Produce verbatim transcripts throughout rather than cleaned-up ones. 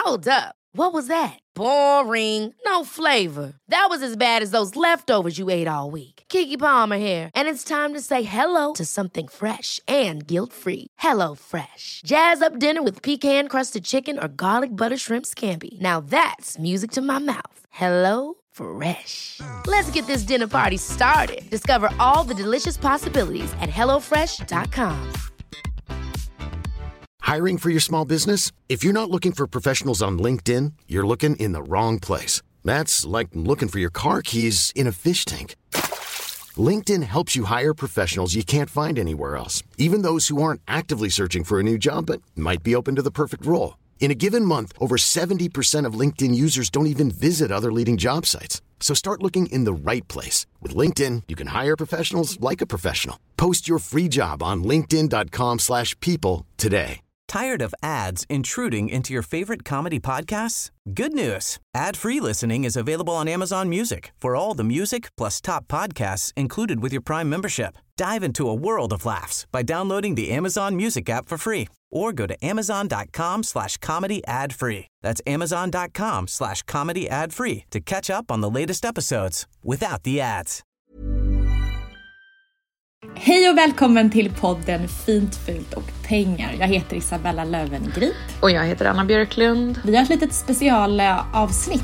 Hold up. What was that? Boring. No flavor. That was as bad as those leftovers you ate all week. Keke Palmer here, and it's time to say hello to something fresh and guilt-free. Hello Fresh. Jazz up dinner with pecan-crusted chicken or garlic butter shrimp scampi. Now that's music to my mouth. Hello Fresh. Let's get this dinner party started. Discover all the delicious possibilities at hello fresh dot com. Hiring for your small business? If you're not looking for professionals on LinkedIn, you're looking in the wrong place. That's like looking for your car keys in a fish tank. LinkedIn helps you hire professionals you can't find anywhere else, even those who aren't actively searching for a new job but might be open to the perfect role. In a given month, over seventy percent of LinkedIn users don't even visit other leading job sites. So start looking in the right place. With LinkedIn, you can hire professionals like a professional. Post your free job on linkedin dot com slash people today. Tired of ads intruding into your favorite comedy podcasts? Good news. Ad-free listening is available on Amazon Music for all the music plus top podcasts included with your Prime membership. Dive into a world of laughs by downloading the Amazon Music app for free or go to amazon dot com slash comedy ad free. That's amazon dot com slash comedy ad free to catch up on the latest episodes without the ads. Hej och välkommen till podden Fint, fult och pengar. Jag heter Isabella Löwengrip. Och jag heter Anna Björklund. Vi har ett litet specialavsnitt.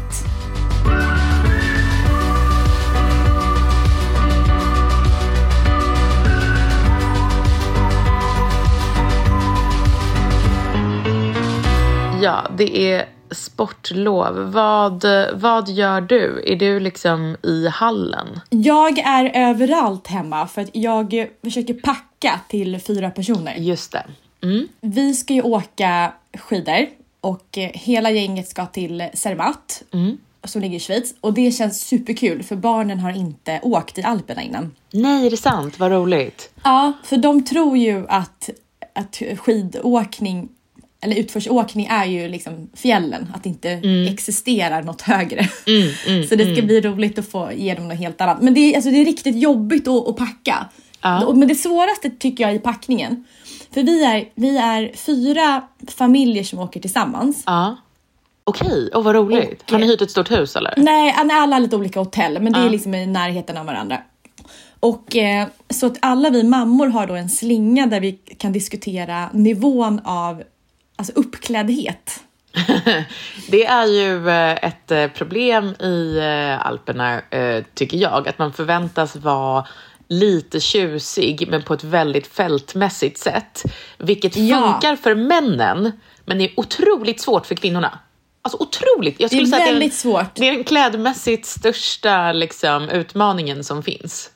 Ja, det är sportlov. Vad, vad gör du? Är du liksom i hallen? Jag är överallt hemma för att jag försöker packa till fyra personer. Just det. Mm. Vi ska ju åka skidor och hela gänget ska till Zermatt mm. som ligger i Schweiz. Och det känns superkul för barnen har inte åkt i Alperna innan. Nej, är det sant? Vad roligt. Ja, för de tror ju att, att skidåkning eller utförsåkning är ju liksom fjällen. Att det inte mm. existerar något högre. Mm, mm, så det ska mm. bli roligt att få ge dem något helt annat. Men det är, alltså, det är riktigt jobbigt att, att packa. Ja. Men det svåraste tycker jag är packningen. För vi är, vi är fyra familjer som åker tillsammans. Ja. Okej, och vad roligt. Och, har ni hyrt ett stort hus eller? Nej, alla har lite olika hotell. Men det ja. är liksom i närheten av varandra. Och eh, så att alla vi mammor har då en slinga där vi kan diskutera nivån av alltså uppkläddhet. Det är ju ett problem i Alperna, tycker jag. Att man förväntas vara lite tjusig men på ett väldigt fältmässigt sätt. Vilket funkar ja. för männen men är otroligt svårt för kvinnorna. Alltså otroligt. Jag skulle det är säga väldigt att det är, svårt. Det är den klädmässigt största liksom, utmaningen som finns.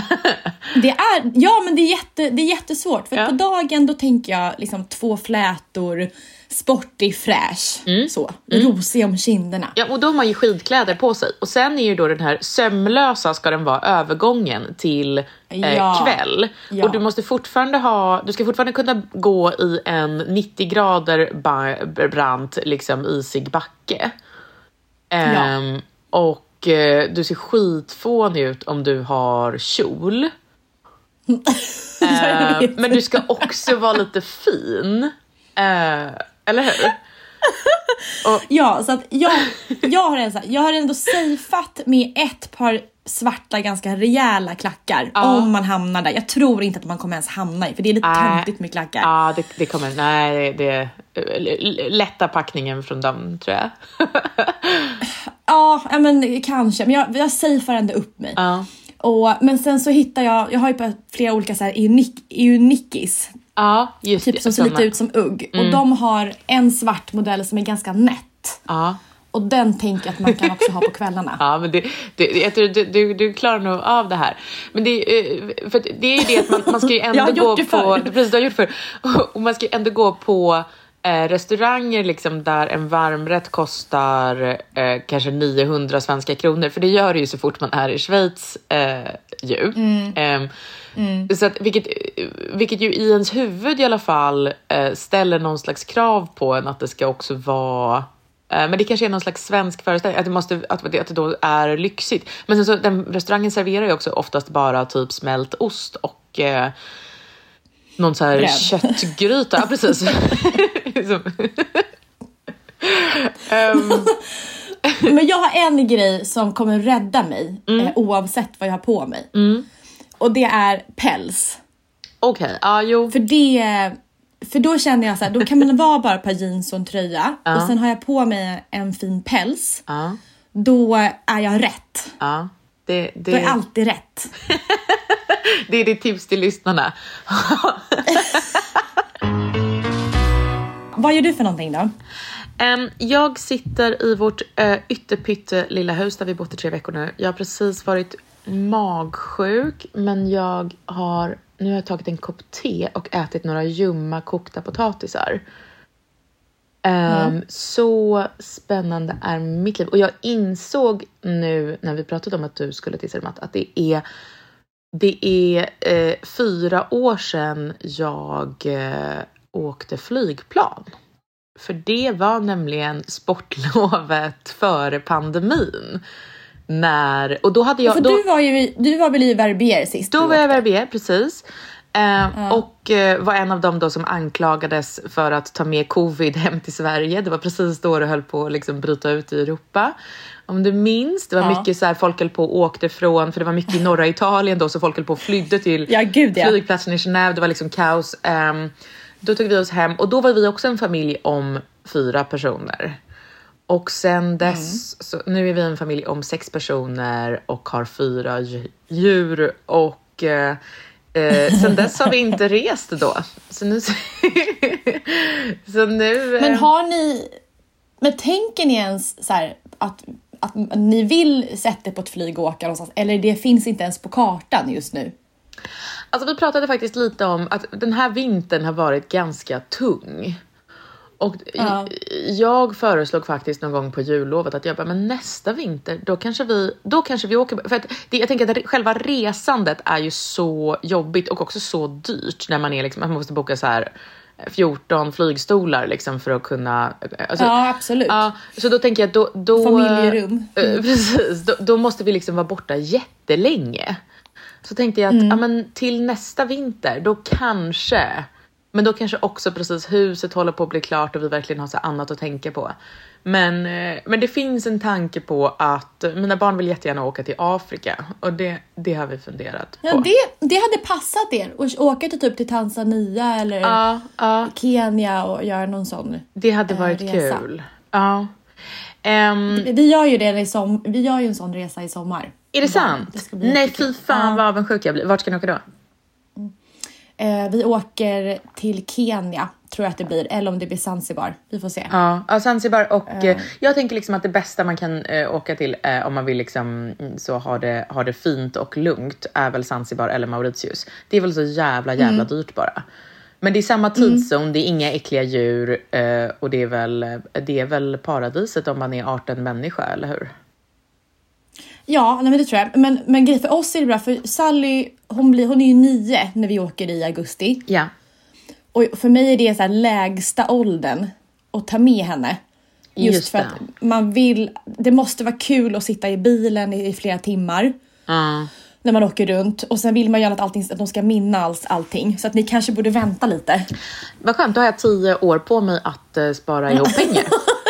det är, ja men det är, jätte, det är jättesvårt. För ja. på dagen då tänker jag liksom två flätor, sportig, fräsch, mm. så, mm. rosig om kinderna. Ja, och då har man ju skidkläder på sig. Och sen är ju då den här sömlösa ska den vara övergången till eh, ja. kväll. Ja. Och du måste fortfarande ha, du ska fortfarande kunna gå i en nittio grader ba- brant liksom isig backe. Um, ja. Och du ser skitfånig ut om du har kjol. uh, men du ska också vara lite fin. Uh, eller hur? Och, ja, så att jag, jag, har en, jag har ändå safeat med ett par svarta ganska rejäla klackar. Uh. Om man hamnar där. Jag tror inte att man kommer ens hamna i. För det är lite uh. töntigt med klackar. Ja, uh, det, det kommer. Nej, det är lätta packningen från dem, tror jag. Ja, men kanske. Men jag, jag safear ändå upp mig. Uh. Och, men sen så hittar jag... Jag har ju flera olika så här Eunikis. Ja, just typ det. Som ser lite ut som ugg. Mm. Och de har en svart modell som är ganska nätt. Ja. Och den tänker jag att man kan också ha på kvällarna. Ja, men det, det, jag tror du, du, du klarar nog av det här. Men det, för det är ju det att man, man ska ju ändå gå på... Precis, du har gjort för. Och man ska ju ändå gå på eh, restauranger liksom, där en varmrätt kostar eh, kanske niohundra svenska kronor. För det gör det ju så fort man är i Schweiz eh, ju. Mm. Eh, Mm. Så att, vilket, vilket ju i ens huvud i alla fall eh, ställer någon slags krav på en att det ska också vara eh, men det kanske är någon slags svensk föreställning att det, måste, att det, att det då är lyxigt. Men sen så, den restaurangen serverar ju också oftast bara typ smält ost och eh, någon så här köttgryta. Ja, precis. Um. Men jag har en grej som kommer rädda mig mm. eh, oavsett vad jag har på mig. Mm. Och det är päls. Okej, okay. ah, jo. För det... För då känner jag så här, då kan man vara bara ett par jeans och en tröja. Uh. Och sen har jag på mig en fin päls. Uh. Då är jag rätt. Uh. Det, det... Då är jag alltid rätt. Det är ditt tips till lyssnarna. Vad gör du för någonting då? Um, jag sitter i vårt uh, ytterpytte lilla hus där vi bott i tre veckor nu. Jag har precis varit magsjuk, men jag har nu har jag tagit en kopp te och ätit några ljumma kokta potatisar. Um, mm. Så spännande är mitt liv. Och jag insåg nu när vi pratade om att du skulle till Zermatt att det är det är eh, fyra år sedan jag eh, åkte flygplan. För det var nämligen sportlovet före pandemin. När, och då hade jag, för då, du var ju du var väl i Verbier sist? Då var jag i Verbier, precis. Eh, ja. Och eh, var en av dem då som anklagades för att ta med covid hem till Sverige. Det var precis då det höll på att liksom bryta ut i Europa. Om du minns, det var ja. mycket så här, folk höll på och åkte från, för det var mycket i norra Italien då, så folk höll på och flydde till ja, gud, ja. flygplatsen i Genève. Det var liksom kaos. Eh, då tog vi oss hem och då var vi också en familj om fyra personer. Och sen dess, mm. så nu är vi en familj om sex personer och har fyra djur. Och eh, eh, sen dess har vi inte rest då. Så nu... så nu eh... Men har ni... Men tänker ni ens så här, att, att ni vill sätta på ett flyg och åka någonstans? Eller det finns inte ens på kartan just nu? Alltså vi pratade faktiskt lite om att den här vintern har varit ganska tung. Och ja. jag föreslog faktiskt någon gång på jullovet att jag bara, men nästa vinter, då kanske vi, då kanske vi åker. För att det, jag tänker att själva resandet är ju så jobbigt och också så dyrt när man är liksom, man måste boka så här fjorton flygstolar liksom för att kunna... Alltså, ja, absolut. Ja, så då tänker jag att då... då familjerum. Mm. Precis, då, då måste vi liksom vara borta jättelänge. Så tänkte jag att mm. ja, men till nästa vinter, då kanske... Men då kanske också precis huset håller på att bli klart och vi verkligen har så annat att tänka på. Men, men det finns en tanke på att mina barn vill jättegärna åka till Afrika. Och det, det har vi funderat på. Ja, det, det hade passat er. Att åka till, typ till Tanzania eller ja, ja. Kenya och göra någon sån Det hade varit äh, resa. Kul. Ja. Um, vi, vi, gör ju det i som, vi gör ju en sån resa i sommar. Är det sant? Det Nej, fy fan ja. vad avundsjuk jag blir. Vart ska ni åka då? Mm. Eh, vi åker till Kenya, tror jag att det blir. Eller om det blir Zanzibar. Vi får se. Ja, ja Zanzibar. Och eh. jag tänker liksom att det bästa man kan eh, åka till eh, om man vill liksom, så ha det, ha det fint och lugnt är väl Zanzibar eller Mauritius. Det är väl så jävla jävla mm. dyrt bara. Men det är samma tidszon, mm. det är inga äckliga djur eh, och det är, väl, det är väl paradiset om man är arten människa, eller hur? Ja, nej, men det tror jag. Men, men grej för oss är det bra, för Sally, hon, blir, hon är ju nio när vi åker i augusti. Ja. Och för mig är det så här lägsta åldern att ta med henne. Just, Just för det. Att man vill, det måste vara kul att sitta i bilen i, i flera timmar. Mm. När man åker runt. Och sen vill man gärna att, allting, att de ska minnas allting. Så att ni kanske borde vänta lite. Vad skönt, då har jag tio år på mig att uh, spara ihop pengar.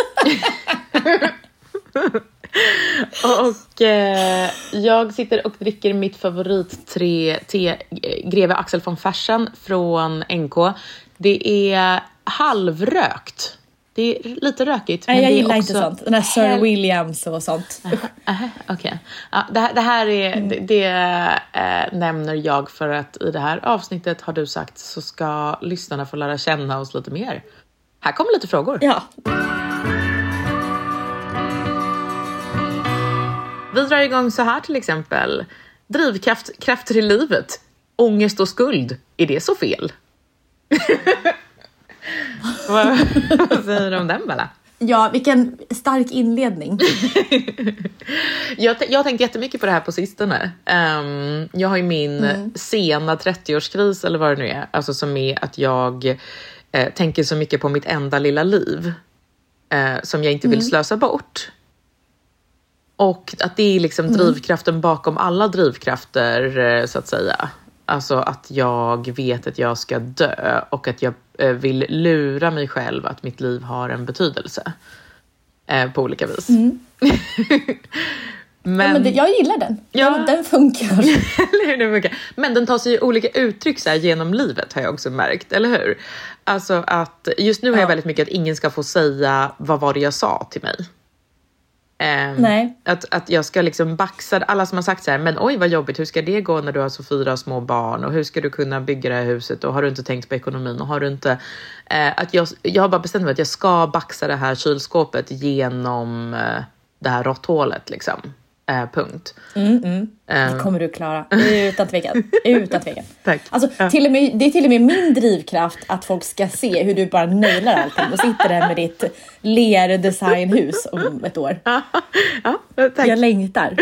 Och eh, jag sitter och dricker mitt favorit tre te, Greve Axel von Fersen från N K. Det är halvrökt. Det är lite rökigt. Nej, men jag det gillar är också inte sånt. Den här Sir hel... Williams och sånt. Uh, uh, Okej. Okay. Ja, det, det här är mm. det, det äh, nämner jag för att i det här avsnittet har du sagt så ska lyssnarna få lära känna oss lite mer. Här kommer lite frågor. Ja. Vi drar igång så här till exempel. Drivkraft, krafter i livet. Ångest och skuld. Är det så fel? vad, vad säger du om den, Bella? Ja, vilken stark inledning. jag, jag har tänkt jättemycket på det här på sistone. Um, jag har ju min mm. sena trettioårskris eller vad det nu är. Alltså som är att jag eh, tänker så mycket på mitt enda lilla liv. Eh, som jag inte vill mm. slösa bort. Och att det är liksom drivkraften bakom alla drivkrafter, så att säga. Alltså att jag vet att jag ska dö och att jag vill lura mig själv att mitt liv har en betydelse. eh, på olika vis. Mm. Men, ja, men det, jag gillar den. Ja. Den, den funkar. Eller hur, den funkar. Men den tar sig olika uttryck så här, genom livet har jag också märkt, eller hur? Alltså att just nu har jag väldigt mycket att ingen ska få säga vad var det jag sa till mig. Um, Nej. Att, att jag ska liksom baxa alla som har sagt så här, men oj vad jobbigt, hur ska det gå när du har så fyra små barn och hur ska du kunna bygga det här huset och har du inte tänkt på ekonomin och har du inte uh, att jag, jag har bara bestämt mig att jag ska baxa det här kylskåpet genom uh, det här råtthålet liksom. Uh, punkt. Mm, mm. Det kommer du klara. Utan tvekan. Utan tvekan. Tack. Alltså, Ja. till och med, det är till och med min drivkraft att folk ska se hur du bara nailar allting och sitter där med ditt lerdesignhus om ett år. Ja, ja, tack. Jag längtar.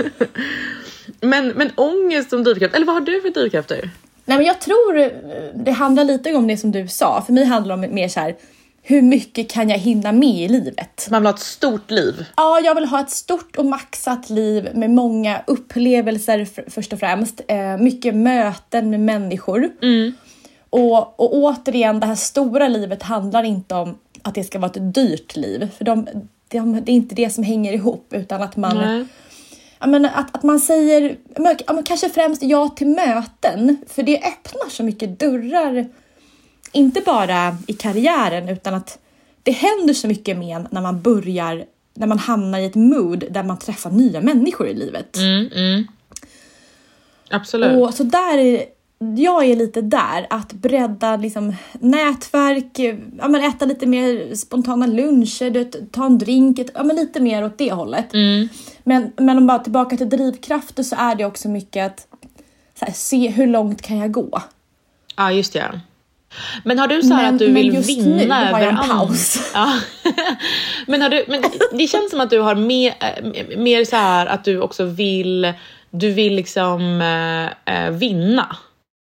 men, men ångest som drivkraft, eller vad har du för drivkrafter? Nej, men jag tror det handlar lite om det som du sa. För mig handlar det om mer så här, hur mycket kan jag hinna med i livet? Man vill ha ett stort liv. Ja, jag vill ha ett stort och maxat liv med många upplevelser för, först och främst. Eh, mycket möten med människor. Mm. Och, och återigen, det här stora livet handlar inte om att det ska vara ett dyrt liv. För de, de, det är inte det som hänger ihop, utan att man... Nej. Jag menar, att, att man säger men, kanske främst ja till möten. För det öppnar så mycket dörrar. Inte bara i karriären, utan att det händer så mycket med när man börjar, när man hamnar i ett mood där man träffar nya människor i livet. Mm, mm. Absolut. Och så där är, jag är lite där, att bredda liksom nätverk, ja, men äta lite mer spontana luncher, det, ta en drink, ja, men lite mer åt det hållet. Mm. Men, men om bara tillbaka till drivkrafter så är det också mycket att så här, se hur långt kan jag gå. Ja, just det. Men har du så här men, att du vill men just vinna nu har jag en över paus. Ja. men, har du, men det känns som att du har mer, mer så här att du också vill, du vill liksom äh, vinna.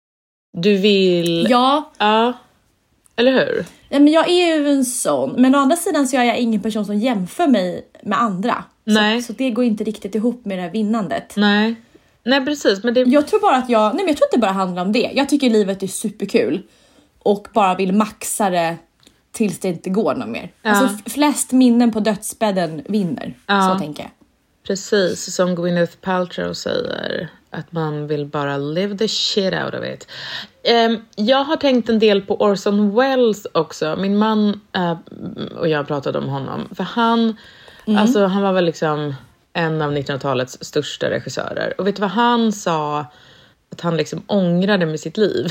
Du vill... Ja. Ja. Eller hur? Ja, men jag är ju en sån. Men å andra sidan så är jag ingen person som jämför mig med andra. Nej. Så, så det går inte riktigt ihop med det här vinnandet. Nej. Nej, precis. Men det... Jag tror bara att jag... Nej, men jag tror att det bara handlar om det. Jag tycker livet är superkul. Och bara vill maxa det tills det inte går något mer. Ja. Alltså flest minnen på dödsbädden vinner. Ja. Så tänker jag. Precis, som Gwyneth Paltrow säger. Att man vill bara live the shit out of it. Um, jag har tänkt en del på Orson Welles också. Min man uh, och jag pratade om honom. För han, mm. alltså, han var väl liksom en av nittonhundratalets största regissörer. Och vet du vad han sa? Att han liksom ångrade med sitt liv.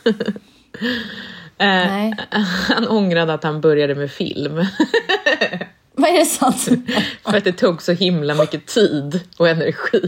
Nej. uh, han ångrade att han började med film. Vad är det sant? För att det tog så himla mycket tid och energi.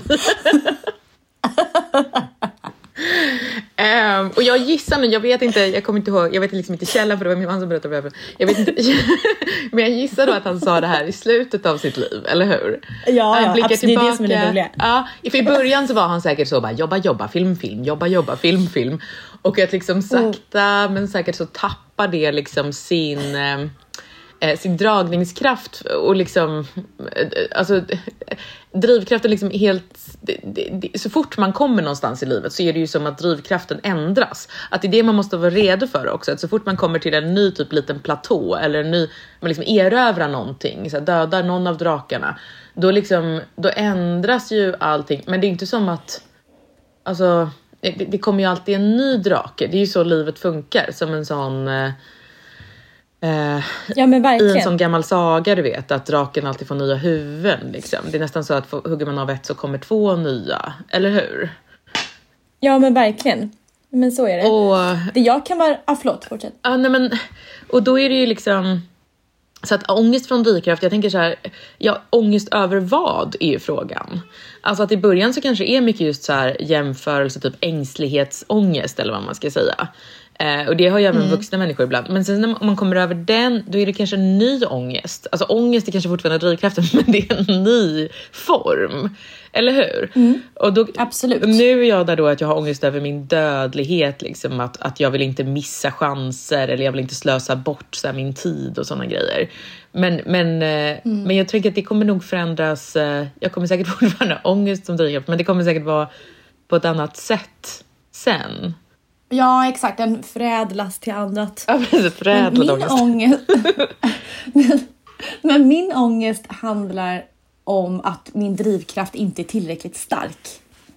um, och jag gissar nu, jag vet inte, jag kommer inte ihåg, jag vet liksom inte källan för det var min man som berättade för jag vet inte, men jag gissar då att han sa det här i slutet av sitt liv, eller hur? Ja, ja absolut, tillbaka, det är det som är det roliga. Ja, för i början så var han säkert så bara, jobba, jobba, film, film, jobba, jobba, film, film. Och att liksom sakta, mm. men säkert så tappar det liksom sin... Eh, sin dragningskraft och liksom alltså drivkraften liksom helt det, det, det, så fort man kommer någonstans i livet så är det ju som att drivkraften ändras, att det är det man måste vara redo för också, att så fort man kommer till en ny typ liten platå eller en ny, man liksom erövrar någonting, så här, dödar någon av drakarna, då liksom då ändras ju allting, men det är inte som att alltså det, det kommer ju alltid en ny drake, det är ju så livet funkar, som en sån Uh, ja, men verkligen. I en sån gammal saga, du vet, att draken alltid får nya huvuden liksom. Det är nästan så att få, hugger man av ett så kommer två nya, eller hur? Ja, men verkligen. Men så är det. Och, det jag kan vara... Ah, förlåt, fortsätt. Uh, nej, men, och då är det ju liksom... Så att ångest från drivkraft, jag tänker så här, ja, ångest över vad är ju frågan. Alltså att i början så kanske är mycket just så här jämförelse, typ ängslighetsångest eller vad man ska säga. Eh, och det har ju även mm. vuxna människor ibland. Men sen när man kommer över den, då är det kanske en ny ångest. Alltså ångest är kanske fortfarande drivkraften, men det är en ny form. Eller hur? Mm. Och då, absolut. Nu är jag där då att jag har ångest över min dödlighet. Liksom, att, att jag vill inte missa chanser. Eller jag vill inte slösa bort så här, min tid och sådana grejer. Men, men, mm. men jag tänker att det kommer nog förändras. Jag kommer säkert fortfarande ha ångest som drivkraft. Men det kommer säkert vara på ett annat sätt sen. Ja, exakt. Den förädlas till annat. Ja, precis. Förädlad min ångest. men, Men min ångest handlar om att min drivkraft inte är tillräckligt stark.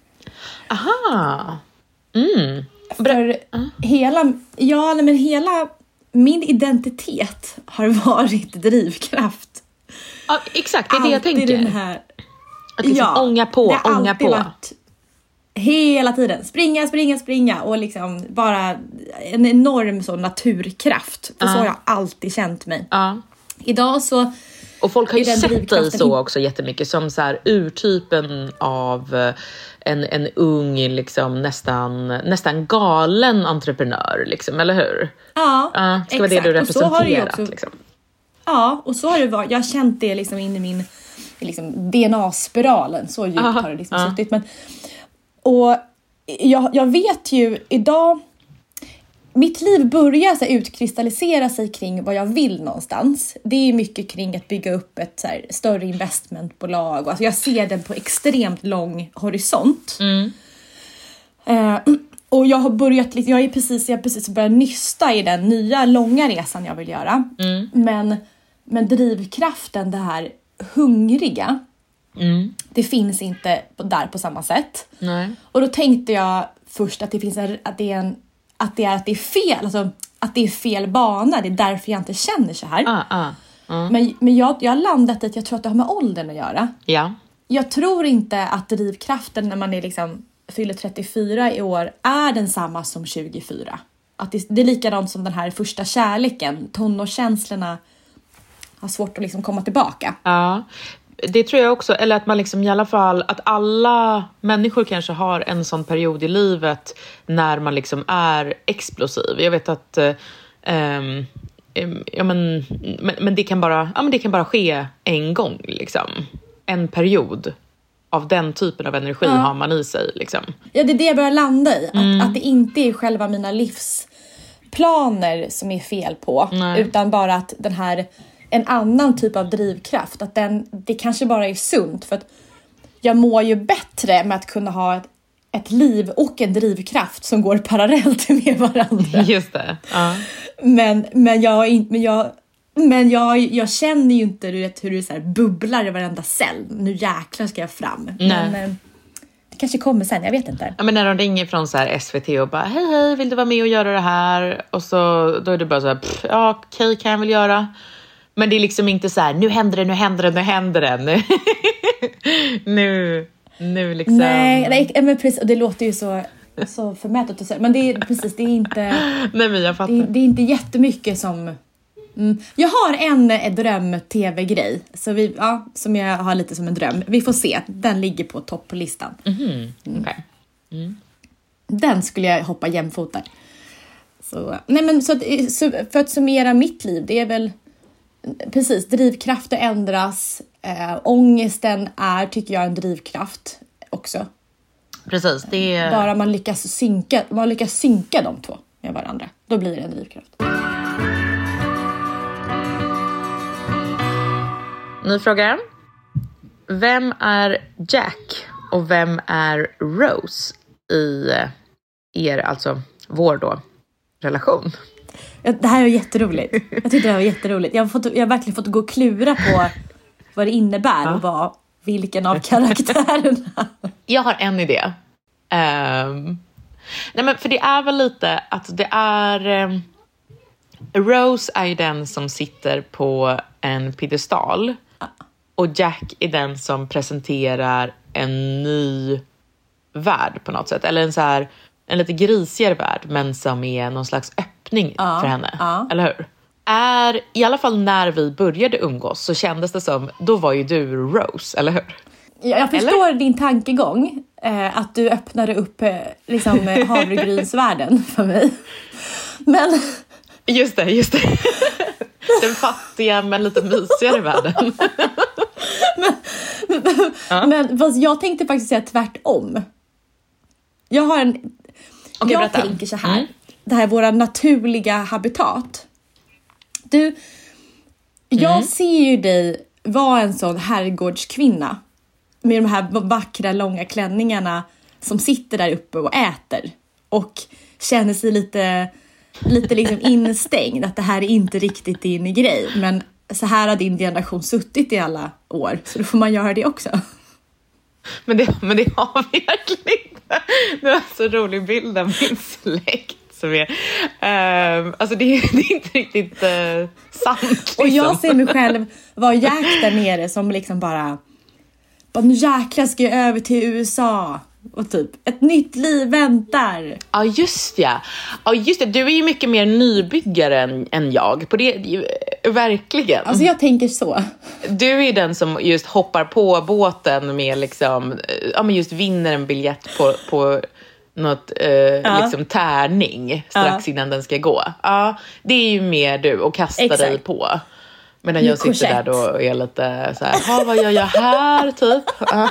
Aha. Mm. För uh. hela, ja, men hela min identitet har varit drivkraft. Ja, exakt, det är det jag tänker. Den här, att liksom ja, ånga på, det har ånga alltid på. Varit hela tiden. Springa, springa, springa. Och liksom bara en enorm så naturkraft. Och uh. så har jag alltid känt mig. Uh. Idag så... Och folk har ju sett dig så också jättemycket. Som så här urtypen av en, en ung, liksom, nästan, nästan galen entreprenör. Liksom, eller hur? Ja, uh, ska vara det du representerat. Liksom. Ja, och så har det varit. Jag har känt det liksom in i min liksom, D N A-spiralen. Så djupt uh, har det liksom uh. suttit. Men, och jag, jag vet ju idag... Mitt liv börjar så här, utkristallisera sig kring vad jag vill någonstans. Det är mycket kring att bygga upp ett så här, större investmentbolag. Och, alltså, jag ser den på extremt lång horisont. Mm. Eh, och jag har börjat, jag är precis, jag har precis börjat nysta i den nya långa resan jag vill göra. Mm. Men, men drivkraften, det här hungriga, mm. det finns inte där på samma sätt. Nej. Och då tänkte jag först att det finns en, att det är en Att det är att det är fel, alltså att det är fel bana. Det är därför jag inte känner så här. Ah, ah, ah. Men, men jag, jag har landat i att jag tror att det har med åldern att göra. Ja. Jag tror inte att drivkraften när man är liksom fyller trettiofyra i år är densamma som tjugofyra. Att det, det är likadant som den här första kärleken. Tonårskänslorna har svårt att liksom komma tillbaka. Ja. Det tror jag också, eller att man liksom i alla fall, att alla människor kanske har en sån period i livet när man liksom är explosiv. Jag vet att um, ja, men, men, men, det kan bara, ja, men det kan bara ske en gång liksom. En period av den typen av energi ja. har man i sig liksom. Ja, det är det jag börjar landa i. Mm. Att, att det inte är själva mina livsplaner som är fel på. Nej. Utan bara att den här en annan typ av drivkraft. Att den, det kanske bara är sunt. För att jag mår ju bättre med att kunna ha ett, ett liv och en drivkraft som går parallellt med varandra. Just det. Ja. Men, men, jag, men, jag, men jag, jag känner ju inte du vet, hur det så här bubblar i varenda cell. Nu jäklar ska jag fram. Nej. Men det kanske kommer sen, jag vet inte. Ja, men när de ringer från så här S V T och bara hej hej, vill du vara med och göra det här? Och så då är det bara så här, ja okej, kan jag väl göra. Men det är liksom inte så här, nu händer det, nu händer det, nu händer det. Nu, nu, nu liksom. Nej, nej, men precis, och det låter ju så, så förmätet att säga. Men det är precis, det är inte... Nej, men jag fattar. Det, det är inte jättemycket som... Mm. Jag har en, en dröm-tv-grej. Så vi, ja, som jag har lite som en dröm. Vi får se, den ligger på topp på listan. Mm-hmm. Mm. Okay. Mm. Den skulle jag hoppa jämfota. Så, nej men så, att, så för att summera mitt liv, det är väl... Precis, drivkrafter ändras. Äh, ångesten är, tycker jag, en drivkraft också. Precis, det är... Bara man lyckas synka, man lyckas synka de två med varandra. Då blir det en drivkraft. Ny fråga. Vem är Jack och vem är Rose i er, alltså vår då, relation? Det här är jätteroligt. Jag tyckte det här var jätteroligt. Jag har, fått, jag har verkligen fått gå och klura på vad det innebär ja. och vad, vilken av karaktärerna. Jag har en idé. Um, nej men för det är väl lite att det är... Um, Rose är ju den som sitter på en piedestal. Och Jack är den som presenterar en ny värld på något sätt. Eller en så här, en lite grisigare värld, men som är någon slags öppning ja, för henne. Ja. Eller hur? Är, i alla fall när vi började umgås så kändes det som, då var ju du Rose, eller hur? Ja, jag förstår eller? din tankegång. Eh, att du öppnade upp eh, liksom, havregrynsvärlden för mig. Men... Just det, just det. Den fattiga men lite mysigare världen. men, men, ja. men fast jag tänkte faktiskt säga tvärtom. Jag har en... Okay, jag berätta. tänker så här. Mm. Det här är våra naturliga habitat. Du, mm. jag ser ju dig vara en sån herrgårdskvinna. Med de här vackra långa klänningarna som sitter där uppe och äter. Och känner sig lite... lite liksom instängd, att det här är inte riktigt din grej, men så här har din generation suttit i alla år. Så då får man göra det också. Men det, men det har vi verkligen inte. Det var så rolig bild av min släkt. Som är, uh, alltså det, det är inte riktigt uh, sant. Liksom. Och jag ser mig själv vara Jack där nere som liksom bara... bara nu jäklar ska jag över till U S A. Och typ, ett nytt liv väntar. Ja, just ja. Ja, just det. Du är ju mycket mer nybyggare än, än jag. På det, verkligen. Alltså jag tänker så. Du är den som just hoppar på båten med liksom... Ja, men just vinner en biljett på... på något eh, ja. liksom tärning strax ja. innan den ska gå. Ja, det är ju mer du och kasta Exakt. dig på. Medan jag sitter Korsett. där då och är lite så här, ha vad gör jag här typ? Ja.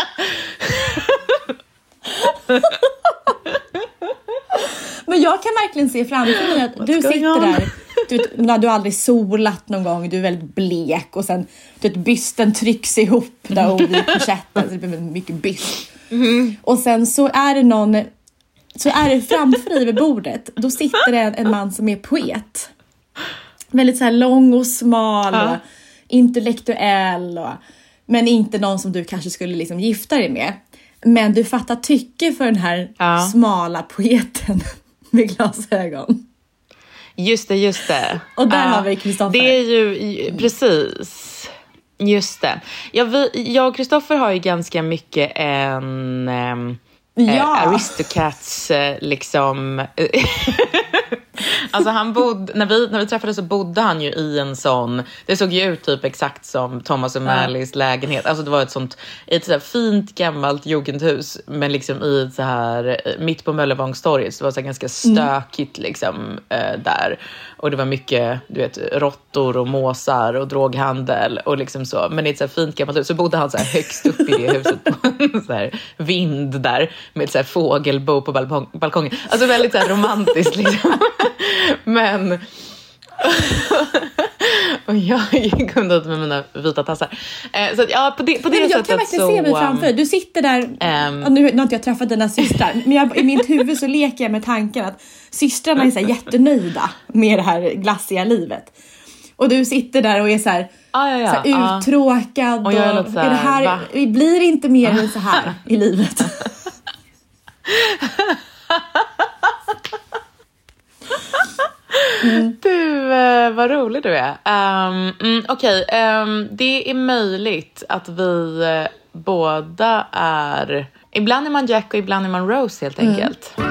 Men jag kan verkligen se framför mig att du sitter där, du vet, när du aldrig solat någon gång, du är väldigt blek och sen du vet, bysten trycks ihop där och vid korsetten så det blir mycket byst. Mm. Och sen så är det någon så är det framför dig vid bordet, då sitter det en, en man som är poet. Väldigt så här lång och smal ja. och intellektuell och, men inte någon som du kanske skulle liksom gifta dig med. Men du fattar tycke för den här ja. smala poeten med glasögon. Just det, just det. Och där ja. har vi Kristoffer. Det är ju, precis. Just det. Jag, vi, jag och Kristoffer har ju ganska mycket en... Um, ja. eh, Aristocats eh, liksom... Alltså han bodde, när vi, när vi träffades så bodde han ju i en sån, det såg ju ut typ exakt som Thomas och Mallys ja. lägenhet. Alltså det var ett sånt, ett så här fint gammalt jugendhus, men liksom i så här, mitt på Möllevångstorget, så det var så här ganska stökigt liksom äh, där. Och det var mycket, du vet, råttor och måsar och droghandel och liksom så. Men i ett så här fint gammalt hus så bodde han så här högst upp i det huset på en så här vind där med ett så här fågelbo på balkong, balkongen. Alltså väldigt så här romantiskt liksom. Men och jag gick under med mina vita tassar. Eh, så att, ja, på det, på det jag sättet kan verkligen så, se mig framför. Du sitter där, um, och nu har inte jag träffat dina systrar, men jag, i mitt huvud så leker jag med tanken att systrarna är så här jättenöjda med det här glassiga livet. Och du sitter där och är så här, ah, ja, ja, så här ah. uttråkad. Och, och är så här, är det här va? Blir inte mer än så här i livet. Mm. Du, eh, vad rolig du är. um, mm, Okej, okay, um, det är möjligt att vi eh, båda är... Ibland är man Jack och ibland är man Rose helt enkelt. Mm.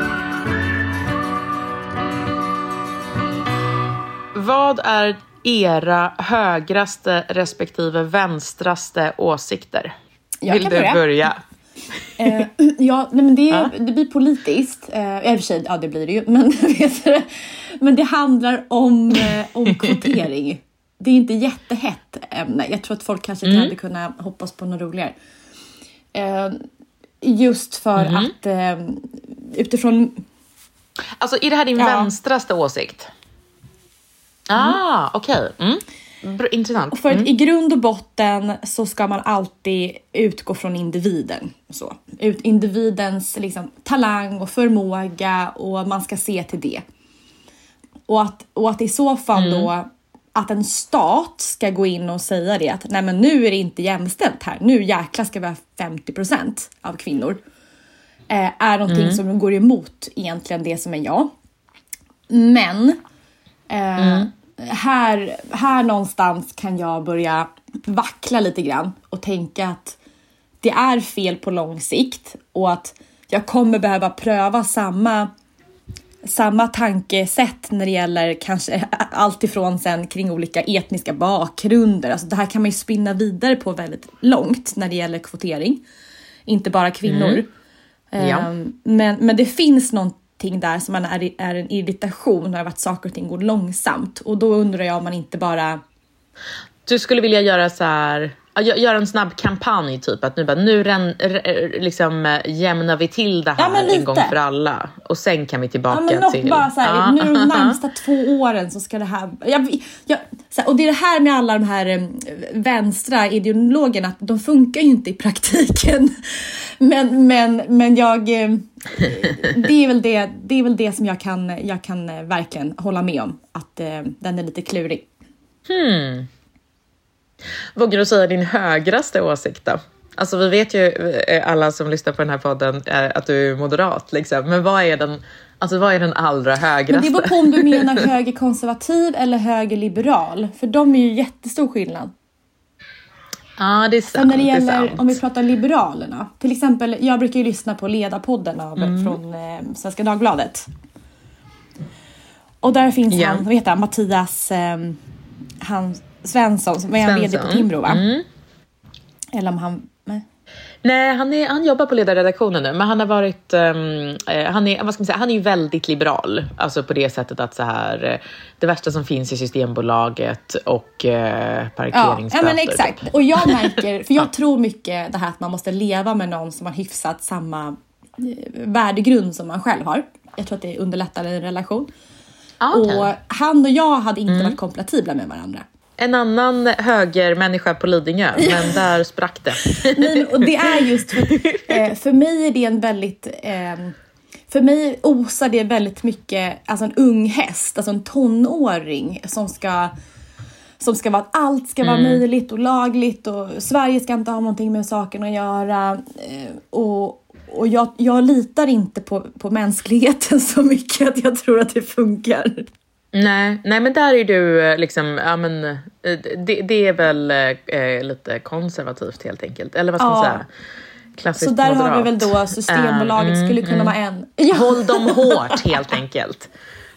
Vad är era högraste respektive vänstraste åsikter? Jag Vill du börja? börja? Uh, ja, nej, men det, ja. det blir politiskt. Uh, I och för sig, ja det blir det ju. Men, vet du, men det handlar om, uh, om kvotering. Det är inte jättehett ämne. Jag tror att folk kanske mm. hade kunnat hoppas på något roligare. Uh, just för mm. att uh, utifrån... Alltså är det här din ja. vänstraste åsikt? Ah, mm. okej. Okay. Mm. Intressant. Och för att mm. i grund och botten så ska man alltid utgå från individen. Så. Ut, individens liksom, talang och förmåga, och man ska se till det. Och att, och att i så fall mm. då att en stat ska gå in och säga det att nej men nu är det inte jämställt här. Nu jäkla ska vi ha femtio procent av kvinnor. Eh, är någonting mm. som går emot egentligen det som är jag. Men... Eh, mm. Här, här någonstans kan jag börja vackla lite grann och tänka att det är fel på lång sikt och att jag kommer behöva pröva samma, samma tankesätt när det gäller kanske allt ifrån sen kring olika etniska bakgrunder. Alltså det här kan man ju spinna vidare på väldigt långt när det gäller kvotering. Inte bara kvinnor. Mm. Ja. Um, men, men det finns någon där som man är, är en irritation över att saker och ting går långsamt. Och då undrar jag om man inte bara... Du skulle vilja göra så här... Göra en snabb kampanj typ. Att nu bara, nu ren, liksom, jämnar vi till det här ja, en gång för alla. Och sen kan vi tillbaka ja, men till... Bara så här, ah. nu de närmsta två åren så ska det här... Jag, jag, så här, och det är det här med alla de här vänstra ideologerna. Att de funkar ju inte i praktiken. Men, men, men jag... Det är väl det, det är väl det som jag kan, jag kan verkligen hålla med om. Att eh, den är lite klurig. Hmm. Vågar du säga din högraste åsikt då? Alltså vi vet ju alla som lyssnar på den här podden att du är moderat liksom. Men vad är den, alltså vad är den allra högraste? Men det beror på om du menar högerkonservativ eller högerliberal. För de är ju jättestor skillnad. Ja, det är sant. Så när det gäller, det är sant. Om vi pratar liberalerna. Till exempel, jag brukar ju lyssna på Ledarpodden av, mm. från eh, Svenska Dagbladet. Och där finns yeah. han, vad heter han, Mattias eh, han, Svensson, som är en vd på Timbro, va? Mm. Eller om han... Nej, nej han, är, han jobbar på ledarredaktionen nu, men han har varit... Um, eh, han, är, vad ska man säga, han är ju väldigt liberal. Alltså på det sättet att så här... Eh, det värsta som finns i Systembolaget och eh, parkeringsböter. Ja, ja, men exakt. Typ. Och jag märker... För jag tror mycket det här att man måste leva med någon som har hyfsat samma eh, värdegrund som man själv har. Jag tror att det underlättar en relation. Ah, okay. Och han och jag hade inte mm. varit kompatibla med varandra. En annan högermänniska på Lidingö, men där sprack det. Nej, och det är just för, eh, för mig är det en väldigt eh, för mig osar det väldigt mycket, alltså en ung häst, alltså en tonåring som ska som ska vara att allt ska vara mm. möjligt och lagligt och Sverige ska inte ha någonting med saken att göra eh, och och jag, jag litar inte på, på mänskligheten så mycket att jag tror att det funkar. Nej, nej men där är du liksom, ja men det, det är väl eh, lite konservativt helt enkelt. Eller vad ska ja. man säga? Klassiskt så där moderat. Har vi väl då Systembolaget uh, skulle mm, kunna mm. vara en. Ja. Håll dem hårt helt enkelt.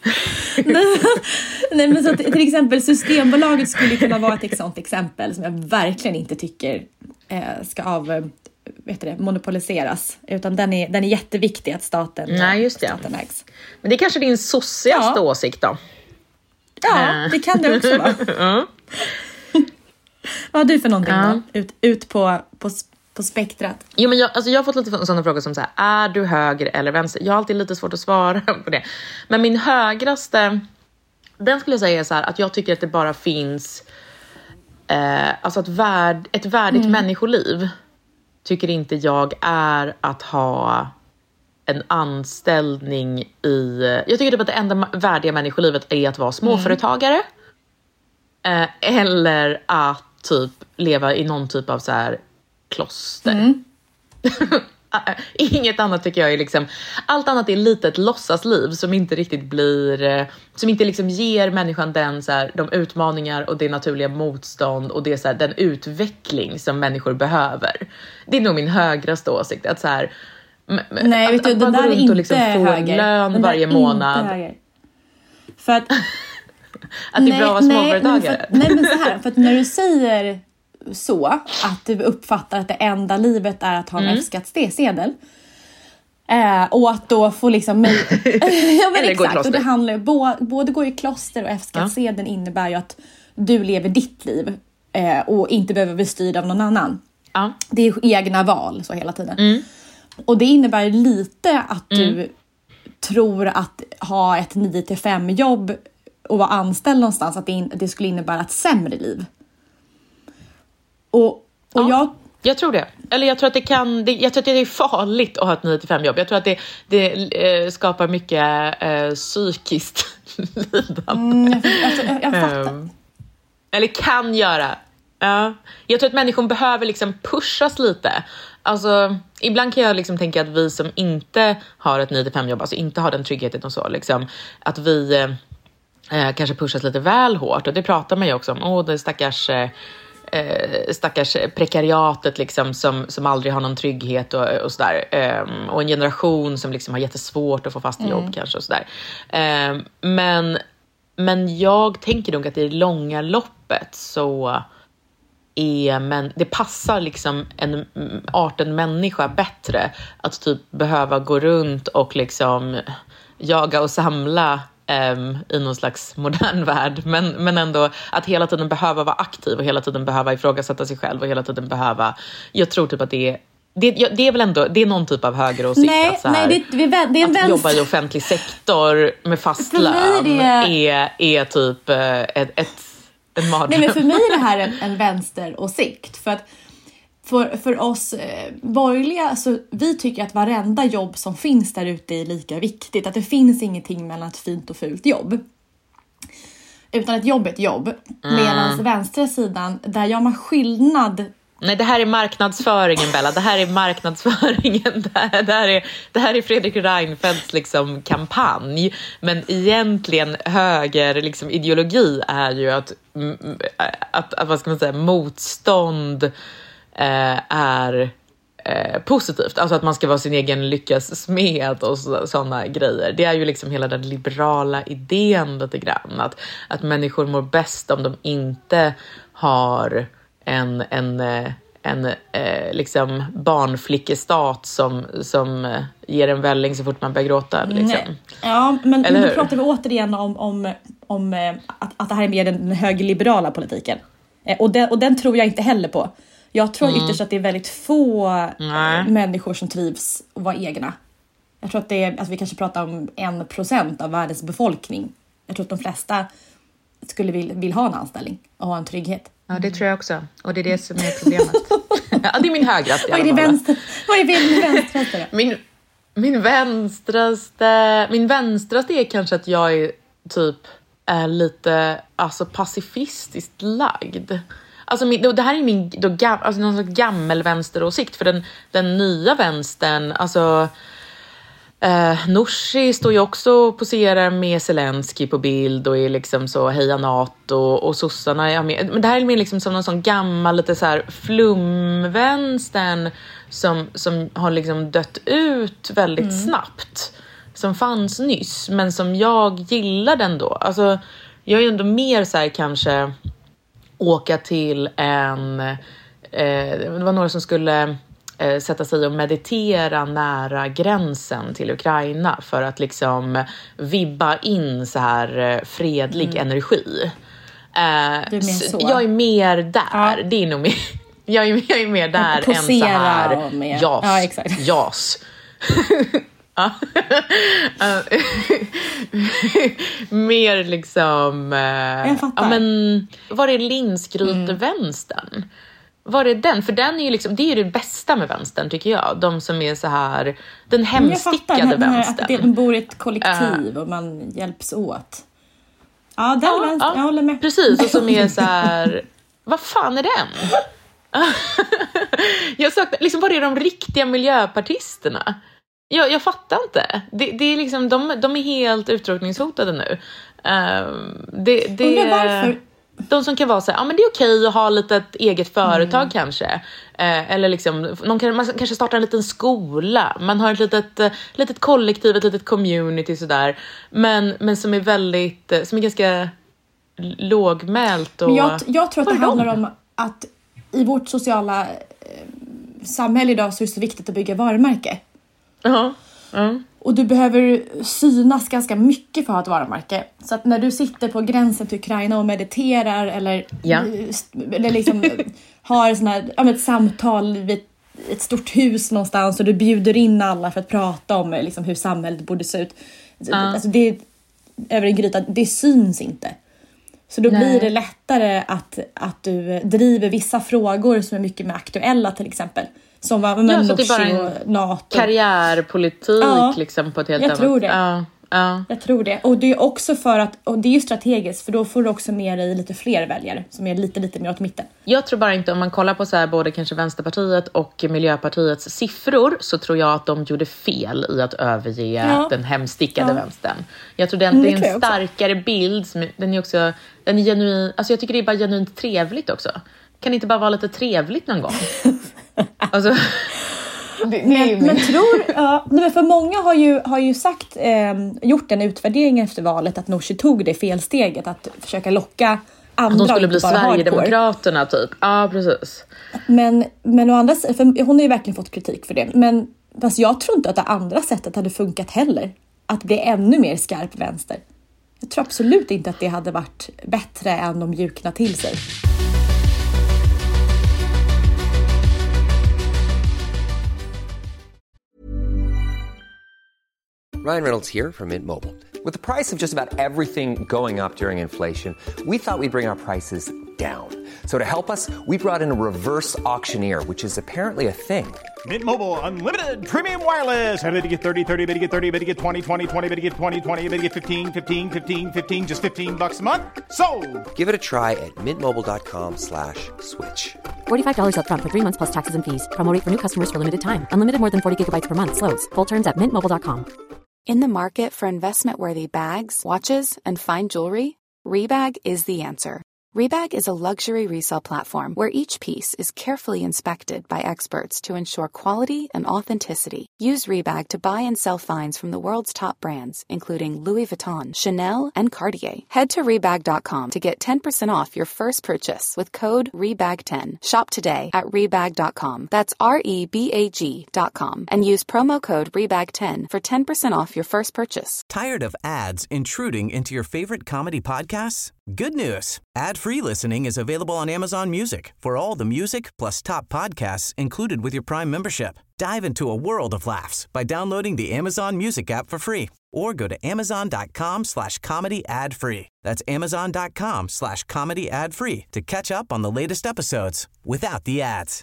Nej men så till exempel Systembolaget skulle kunna vara ett sånt exempel som jag verkligen inte tycker eh, ska av... vet du det, monopoliseras. Utan den är, den är jätteviktig att staten, Nej, just det. staten ägs. Men det är kanske din sossigaste ja. åsikt då? Ja, det kan det också vara. Ja. Vad har du för någonting ja. då? Ut, ut på, på, på spektrat. Jo, men jag, alltså jag har fått lite sådana frågor som så här, är du höger eller vänster? Jag har alltid lite svårt att svara på det. Men min högraste, den skulle jag säga är så här, att jag tycker att det bara finns eh, alltså ett, värd, ett värdigt mm. människoliv. Tycker inte jag är att ha en anställning i... Jag tycker typ att det enda värdiga människolivet är att vara småföretagare. Mm. Eh, eller att typ leva i någon typ av så här kloster. Mm. Inget annat tycker jag är liksom... Allt annat är lite ett låtsasliv som inte riktigt blir... Som inte liksom ger människan den, så här, de utmaningar och det naturliga motstånd och det, så här, den utveckling som människor behöver. Det är nog min högraste åsikt. Att så här, nej, att, vet du, att man går runt inte och liksom får en lön varje månad. För att... att det är bra att vara småföretagare. Nej, men, nej, men så här. För att när du säger... så att du uppfattar att det enda livet är att ha en mm. F-skattsedel eh, och att då få liksom ja, men exakt, och det handlar både, både gå i kloster och F-skattsedeln ja. innebär ju att du lever ditt liv eh, och inte behöver bli styrd av någon annan ja. Det är egna val så hela tiden mm. och det innebär lite att mm. du tror att ha ett nio till fem jobb och vara anställd någonstans, att det, in, det skulle innebära ett sämre liv. Och, och ja, jag... jag tror det. Eller jag tror att det kan... Det, jag tror att det är farligt att ha ett nio till fem jobb. Jag tror att det, det eh, skapar mycket eh, psykiskt lidande. Mm, jag, alltså, jag, jag fattar. Um, eller kan göra. Ja. Jag tror att människor behöver liksom pushas lite. Alltså, ibland kan jag liksom tänka att vi som inte har ett nio till fem jobb, alltså inte har den tryggheten och så, liksom, att vi eh, kanske pushas lite väl hårt. Och det pratar man ju också om. Åh, det stackars... Eh, Eh, stackars prekariatet liksom, som, som aldrig har någon trygghet och, och sådär. Eh, och en generation som liksom har jättesvårt att få fast jobb mm. kanske och sådär. Eh, men, men jag tänker nog att i det långa loppet så är, men det passar liksom en arten människa bättre att typ behöva gå runt och liksom jaga och samla Um, i någon slags modern värld, men, men ändå att hela tiden behöva vara aktiv och hela tiden behöva ifrågasätta sig själv och hela tiden behöva, jag tror typ att det är det, det är väl ändå, det är någon typ av högeråsikt nej, att, så här, nej, det, det, det är en att vänster. jobba i offentlig sektor med fast lön det... är, är typ ett, ett, en mardröm. Nej, men för mig är det här en, en vänsteråsikt, för att För, för oss eh, borgerliga, så vi tycker att varenda jobb som finns där ute är lika viktigt. Att det finns ingenting mellan ett fint och fult jobb. Utan ett jobb är ett jobb. Mm. Medan vänstra sidan, där gör man skillnad. Nej, det här är marknadsföringen, Bella. Det här är marknadsföringen. Det här, det här, är, det här är Fredrik Reinfeldts liksom kampanj. Men egentligen höger liksom, ideologi är ju att, att, att vad ska man säga, motstånd eh, är eh, positivt. Alltså att man ska vara sin egen lyckas smed och sådana grejer. Det är ju liksom hela den liberala idén lite grann. Att, att människor mår bäst om de inte har en, en, en eh, liksom barnflickestat som, som ger en välling så fort man börjar gråta. Liksom. Nej. Ja, men, men då pratar vi återigen om, om, om att, att det här är mer den högerliberala politiken. Eh, och, den, och den tror jag inte heller på. Jag tror mm. ytterst att det är väldigt få Nej. människor som trivs att vara egna. Jag tror att det är, alltså vi kanske pratar om en procent av världens befolkning. Jag tror att de flesta skulle vill, vill ha en anställning och ha en trygghet. Ja, det tror jag också. Och det är det som är problemet. Ja, det är min högraste. Vad är det vänster? Vad är min vänstraste? min, min vänstraste... Min vänstraste är kanske att jag är typ är lite alltså, pacifistiskt lagd. Alltså, min, det här är min då, gam, alltså, någon slags gammel vänsteråsikt. För den, den nya vänstern... Alltså, Eh, Nooshi står ju också och poserar med Zelensky på bild och är liksom så heja NATO och sossarna är med. Men det här är mer liksom som någon sån gammal lite så här flumvänstern som, som har liksom dött ut väldigt mm. snabbt. Som fanns nyss men som jag gillade ändå. Alltså jag är ändå mer så här kanske åka till en eh, det var några som skulle sätta sig och meditera nära gränsen till Ukraina för att liksom vibba in så här fredlig mm. energi. Du är så. Jag är mer där. Ja. Det är nog mer, jag, är, jag är mer där än så här med. jas. Ja, exakt. Jas. mer liksom jag fattar. Ja, men var är Linskryter-vänstern? Mm. Var är den? För den är ju liksom, det är ju det bästa med vänstern tycker jag. De som är så här, den hemstickade jag fattar, vänstern. Att man bor i ett kollektiv uh. och man hjälps åt. Ja, den ja, vänster, ja. jag håller med. Precis, och som är så här, vad fan är den? jag saknar, liksom var är de riktiga miljöpartisterna? Jag, jag fattar inte. Det, det är liksom, de, de är helt utrotningshotade nu. Uh, det, det, Undrar varför? De som kan vara så här, ja men det är okej att ha lite ett eget företag mm. kanske. Eh, eller liksom, någon kan, man kanske startar en liten skola. Man har ett litet, eh, litet kollektiv, ett litet community sådär. Men, men som är väldigt, som är ganska lågmält. Och... Men jag, jag tror att det handlar om att i vårt sociala eh, samhälle idag så är det så viktigt att bygga varumärke. Ja. Uh-huh. Uh-huh. Och du behöver synas ganska mycket för att ha ett varumärke. Så att när du sitter på gränsen till Ukraina och mediterar eller, ja. eller liksom har sån här, ja, ett samtal vid ett stort hus någonstans och du bjuder in alla för att prata om liksom, hur samhället borde se ut. Uh. Alltså det, över en gryta, det syns inte. Så då Nej. blir det lättare att, att du driver vissa frågor som är mycket mer aktuella till exempel. Som var med ja, så det är bara en NATO. Karriärpolitik ja, liksom på ett helt jag annat. Tror det. Ja, ja. Jag tror det. Och det är också för att, och det är ju strategiskt för då får du också med dig lite fler väljare som är lite, lite mer åt mitten. Jag tror bara inte, om man kollar på så här, både kanske Vänsterpartiet och Miljöpartiets siffror så tror jag att de gjorde fel i att överge ja. den hemstickade ja. vänstern. Jag tror det, mm, det är en starkare också. bild. Som, den är också, den är genuin, alltså jag tycker det är bara genuint trevligt också. Kan det inte bara vara lite trevligt någon gång? Alltså, det, det men, men tror, ja, men för många har ju, har ju sagt, eh, gjort en utvärdering efter valet att Nooshi tog det felsteget att försöka locka andra. De skulle bli Sverigedemokraterna typ. Ja, precis. Men, men å andra, för hon har ju verkligen fått kritik för det. Men fast jag tror inte att det andra sättet hade funkat heller. Att bli ännu mer skarp vänster. Jag tror absolut inte att det hade varit bättre än de mjukna till sig. Ryan Reynolds here from Mint Mobile. With the price of just about everything going up during inflation, we thought we'd bring our prices down. So to help us, we brought in a reverse auctioneer, which is apparently a thing. Mint Mobile Unlimited Premium Wireless. How to get thirty, thirty, how to get thirty, how to get twenty, twenty, twenty, how to get twenty, twenty, how to get fifteen, fifteen, fifteen, fifteen, just fifteen bucks a month? Sold! Give it a try at mintmobile.com slash switch. forty-five dollars up front for three months plus taxes and fees. Promo rate for new customers for limited time. Unlimited more than forty gigabytes per month. Slows full terms at mint mobile dot com. In the market for investment-worthy bags, watches, and fine jewelry, Rebag is the answer. Rebag is a luxury resale platform where each piece is carefully inspected by experts to ensure quality and authenticity. Use Rebag to buy and sell finds from the world's top brands, including Louis Vuitton, Chanel, and Cartier. Head to Rebag dot com to get ten percent off your first purchase with code rebag ten. Shop today at rebag dot com. That's R E B A G dot com. And use promo code rebag ten for ten percent off your first purchase. Tired of ads intruding into your favorite comedy podcasts? Good news. Ad-free listening is available on Amazon Music for all the music plus top podcasts included with your Prime membership. Dive into a world of laughs by downloading the Amazon Music app for free or go to amazon.com slash comedy ad free. That's amazon.com slash comedy ad free to catch up on the latest episodes without the ads.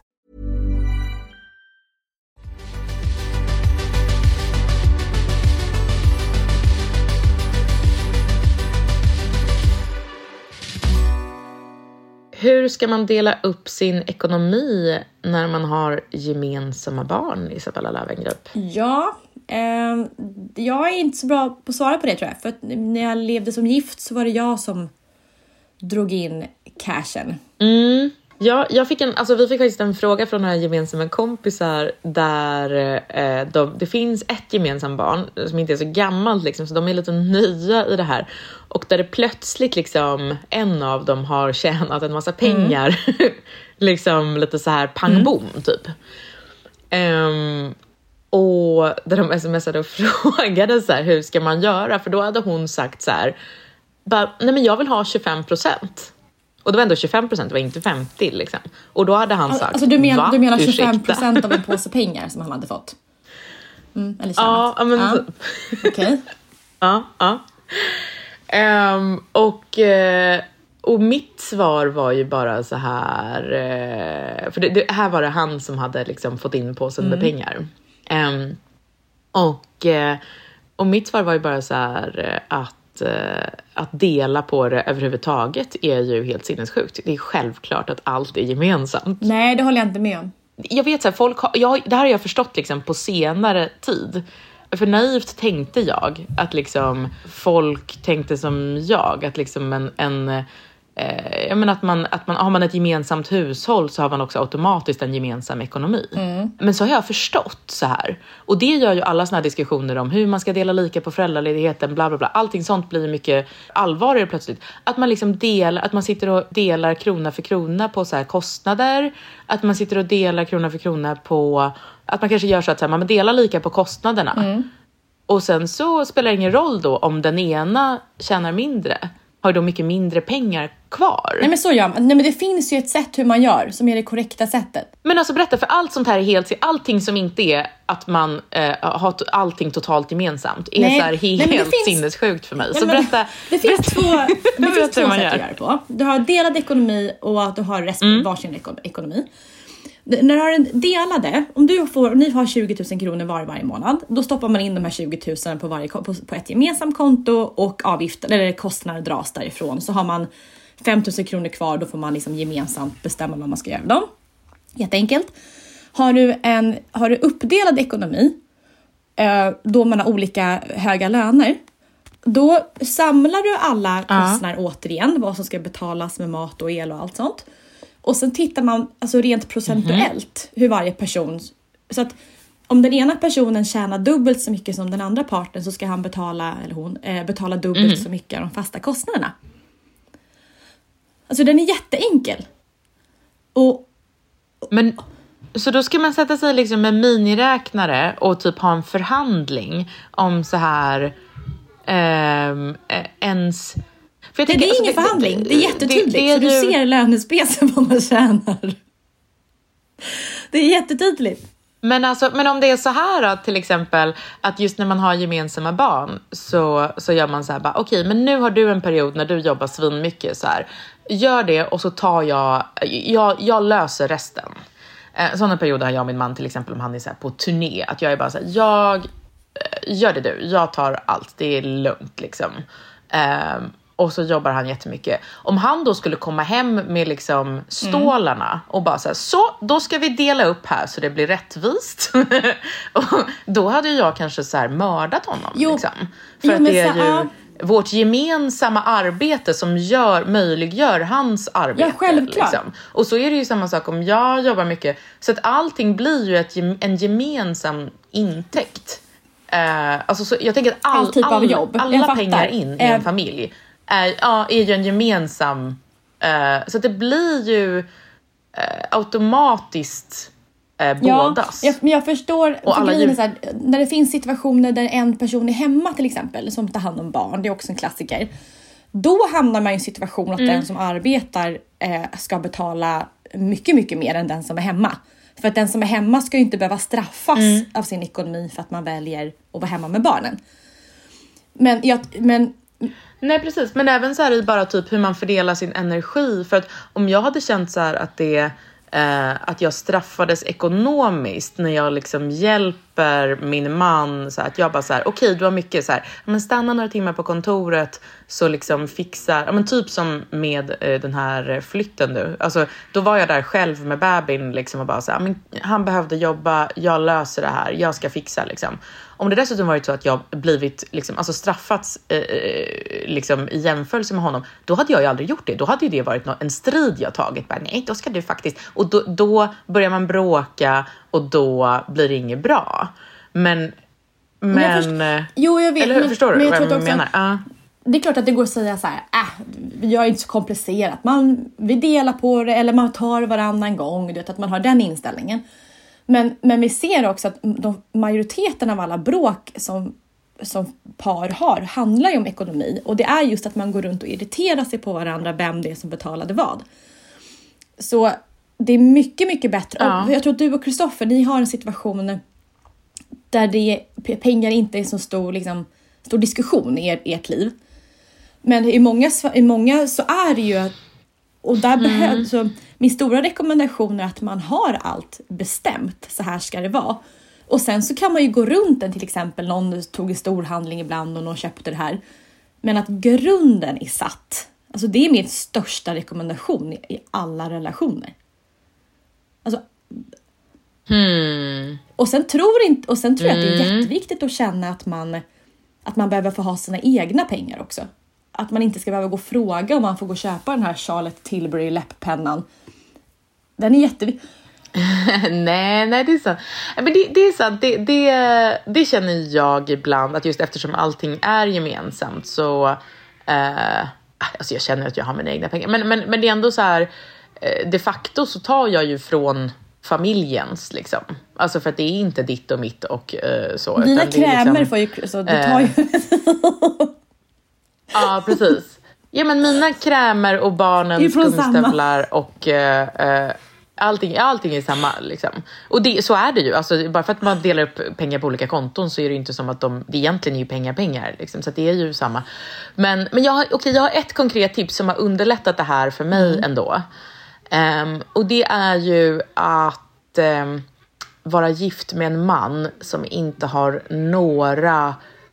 Hur ska man dela upp sin ekonomi när man har gemensamma barn, Isabella Löwengrip? Ja, eh, jag är inte så bra på att svara på det tror jag. För att när jag levde som gift så var det jag som drog in cashen. Mm. Ja, jag fick en, alltså vi fick faktiskt en fråga från några gemensamma kompisar där eh, de, det finns ett gemensamt barn som inte är så gammalt liksom, så de är lite nya i det här. Och där det plötsligt liksom en av dem har tjänat en massa pengar. Mm. liksom lite så här pang bom mm. typ. Um, och där de smsade och frågade så här, hur ska man göra? För då hade hon sagt så här, bara, nej men jag vill ha tjugofem procent. Och det var ändå tjugofem procent, det var inte femtio liksom. Och då hade han sagt, alltså du, men, va? Du menar tjugofem procent av en påse pengar som han hade fått? Mm, eller tjänat? Ja, men ja. typ. Okej. Okay. ja, ja. Um, och, uh, och mitt svar var ju bara så här, uh, för det, det, här var det han som hade liksom fått in påsen med mm. pengar. Um, och, uh, och mitt svar var ju bara så här uh, att att dela på det överhuvudtaget är ju helt sinnessjukt. Det är självklart att allt är gemensamt. Nej, det håller jag inte med om. Jag vet så här, folk har, jag, det här har jag förstått liksom på senare tid. För naivt tänkte jag att liksom folk tänkte som jag, att liksom en, en eh, jag menar att man, att man har man ett gemensamt hushåll så har man också automatiskt en gemensam ekonomi. Mm. Men så har jag förstått så här. Och det gör ju alla såna här diskussioner om hur man ska dela lika på föräldraledigheten, bla bla bla. Allting sånt blir mycket allvarligare plötsligt. Att man liksom delar, att man sitter och delar krona för krona på så här kostnader. Att man sitter och delar krona för krona på, att man kanske gör så att så här, man delar lika på kostnaderna. Mm. Och sen så spelar det ingen roll då om den ena tjänar mindre. Har då mycket mindre pengar kvar. Nej men så gör man. Nej men det finns ju ett sätt hur man gör som är det korrekta sättet. Men alltså berätta, för allt sånt här är helt, allting som inte är att man eh, har allting totalt gemensamt är nej, så här helt nej, finns, sinnessjukt för mig. Nej, så berätta. Det finns två, det finns två sätt att göra det på. Du har delad ekonomi och att du har rest, mm. varsin ekonomi. När du har en delade, om du får, om ni har tjugo tusen kronor var varje månad, då stoppar man in de här tjugo tusen på, varje, på, på ett gemensamt konto och avgifter eller kostnader dras därifrån. Så har man fem tusen kronor kvar, då får man liksom gemensamt bestämma vad man ska göra med dem. Jätteenkelt. Har du en har du uppdelad ekonomi, då man har olika höga löner, då samlar du alla kostnader uh. återigen, vad som ska betalas med mat och el och allt sånt. Och sen tittar man alltså rent procentuellt mm-hmm. hur varje person... Så att om den ena personen tjänar dubbelt så mycket som den andra parten så ska han betala, eller hon, eh, betala dubbelt mm. så mycket av de fasta kostnaderna. Alltså den är jätteenkel. Och, Men så då ska man sätta sig liksom med miniräknare och typ ha en förhandling om så här eh, ens... För det, tänker, det är alltså, ingen det, förhandling, det, det är jättetydligt. Det, det är så du ju... ser lönespecen vad man tjänar. Det är jättetydligt. Men, alltså, men om det är så här då, till exempel att just när man har gemensamma barn så, så gör man så här bara, okej, okay, men nu har du en period när du jobbar svin mycket så här. gör det och så tar jag, jag, jag löser resten. Eh, sådana perioder har jag och min man till exempel om han är så här på turné. Att jag är bara så här, jag, gör det du, jag tar allt, det är lugnt liksom. Eh, och så jobbar han jättemycket. Om han då skulle komma hem med liksom stålarna mm. och bara så här, så då ska vi dela upp här så det blir rättvist. Och då hade jag kanske så här mördat honom. Jo. Liksom. För jo, att det är ju ja. vårt gemensamma arbete som gör, möjliggör hans arbete. Ja, självklart. Liksom. Och så är det ju samma sak om jag jobbar mycket. Så att allting blir ju ett, en gemensam intäkt. Uh, alltså så, jag tänker att all, all typ all, av jobb. alla pengar in i en familj är, ja, är ju en gemensam. Uh, så att det blir ju uh, automatiskt uh, bådas. Ja, jag, men jag förstår. Och alla ju... så här, när det finns situationer där en person är hemma till exempel, som tar hand om barn, det är också en klassiker. Då hamnar man i en situation att mm. den som arbetar eh, ska betala mycket, mycket mer än den som är hemma. För att den som är hemma ska ju inte behöva straffas mm. av sin ekonomi för att man väljer att vara hemma med barnen. Men, jag, men... Nej, precis. Men även så här i bara typ hur man fördelar sin energi. För att om jag hade känt så här att det... Eh, att jag straffades ekonomiskt när jag liksom hjälper min man så här, att jag bara så här, okej okay, du har mycket så här, men stanna några timmar på kontoret så liksom fixar, ja men typ som med eh, den här flytten nu, alltså då var jag där själv med bebin liksom och bara så här, men han behövde jobba, jag löser det här, jag ska fixa liksom. Om det dessutom varit så att jag blivit liksom, alltså straffats eh, liksom, i jämförelse med honom, då hade jag ju aldrig gjort det. Då hade ju det varit en strid jag tagit. Bara, nej, då ska du faktiskt... Och då, då börjar man bråka och då blir det inget bra. Men... men jag först- jo, jag vet. Eller hur? Förstår men, du men vad jag också, menar? Uh. Det är klart att det går att säga så här, äh, vi gör inte så komplicerat. Man, vi delar på det eller man tar varannan gång. Du vet, att man har den inställningen. Men, men vi ser också att de, majoriteten av alla bråk som, som par har handlar ju om ekonomi. Och det är just att man går runt och irriterar sig på varandra vem det är som betalade vad. Så det är mycket, mycket bättre. Ja. Och jag tror att du och Kristoffer, ni har en situation där det, pengar inte är så stor, liksom, stor diskussion i er, ert liv. Men i många, i många så är det ju... Och där mm. behövs... Så min stora rekommendation är att man har allt bestämt. Så här ska det vara. Och sen så kan man ju gå runt den, till exempel. Någon tog en stor handling ibland och någon köpte det här. Men att grunden är satt. Alltså det är min största rekommendation i, i alla relationer. Alltså... Hmm. Och sen tror, inte, och sen tror jag mm. att det är jätteviktigt att känna att man, att man behöver få ha sina egna pengar också. Att man inte ska behöva gå och fråga om man får gå och köpa den här Charlotte Tilbury läpppennan. Den är jätteviktig. nej, nej, det är sant. Men det, det är sant. Det, det, det känner jag ibland. Att just eftersom allting är gemensamt så... Eh, alltså jag känner att jag har mina egna pengar. Men, men, men det är ändå så här... Eh, de facto så tar jag ju från familjens liksom. Alltså för att det är inte ditt och mitt och eh, så. Dina krämer liksom, får ju... Så det tar ju... Eh, ja, precis. Ja, men mina krämer och barnens gummistövlar och uh, uh, allting, allting är samma liksom. Och det, så är det ju. Alltså, bara för att man delar upp pengar på olika konton så är det inte som att de, det egentligen är ju pengar pengar liksom. Så att det är ju samma. Men, men jag, har, okay, jag har ett konkret tips som har underlättat det här för mig mm. ändå. Um, och det är ju att um, vara gift med en man som inte har några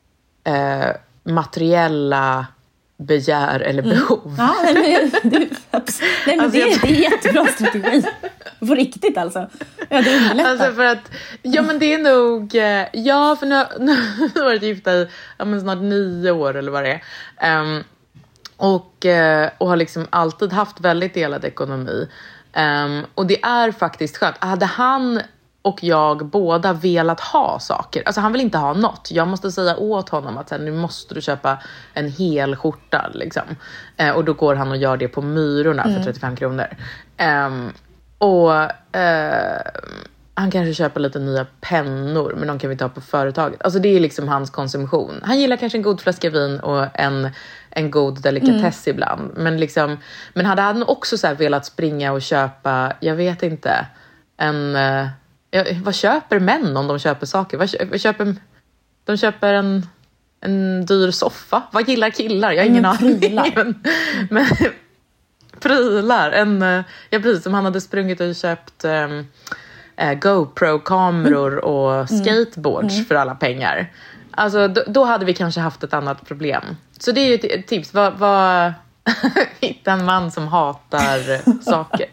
uh, materiella begär eller behov. Mm. Ja, nej, men, det, nej, men alltså, det, det är jättebra strategi. På riktigt alltså. Ja, det underlättar. Alltså för att, ja men det är nog, ja för nu, nu har jag varit gifta i ja, men snart nio år eller vad det är. Um, och, och har liksom alltid haft väldigt delad ekonomi. Um, och det är faktiskt skönt. Hade han och jag båda velat ha saker. Alltså han vill inte ha något. Jag måste säga åt honom att nu måste du köpa en hel skjorta. Liksom. Eh, och då går han och gör det på Myrorna mm. för trettiofem kronor. Um, och uh, han kanske köper lite nya pennor. Men de kan vi ta på företaget. Alltså det är liksom hans konsumtion. Han gillar kanske en god flaska vin och en, en god delikatess mm. ibland. Men, liksom, men hade han också så här velat springa och köpa, jag vet inte, en... Uh, Ja, vad köper män om de köper saker? Vad köper, vad köper, de köper en, en dyr soffa. Vad gillar killar? Jag har ingen aning. Men, men prylar. En, ja, precis som han hade sprungit och köpt um, uh, GoPro-kameror och skateboards mm. för alla pengar. Alltså, då, då hade vi kanske haft ett annat problem. Så det är ju ett tips. Vad, vad... hitta en man som hatar saker.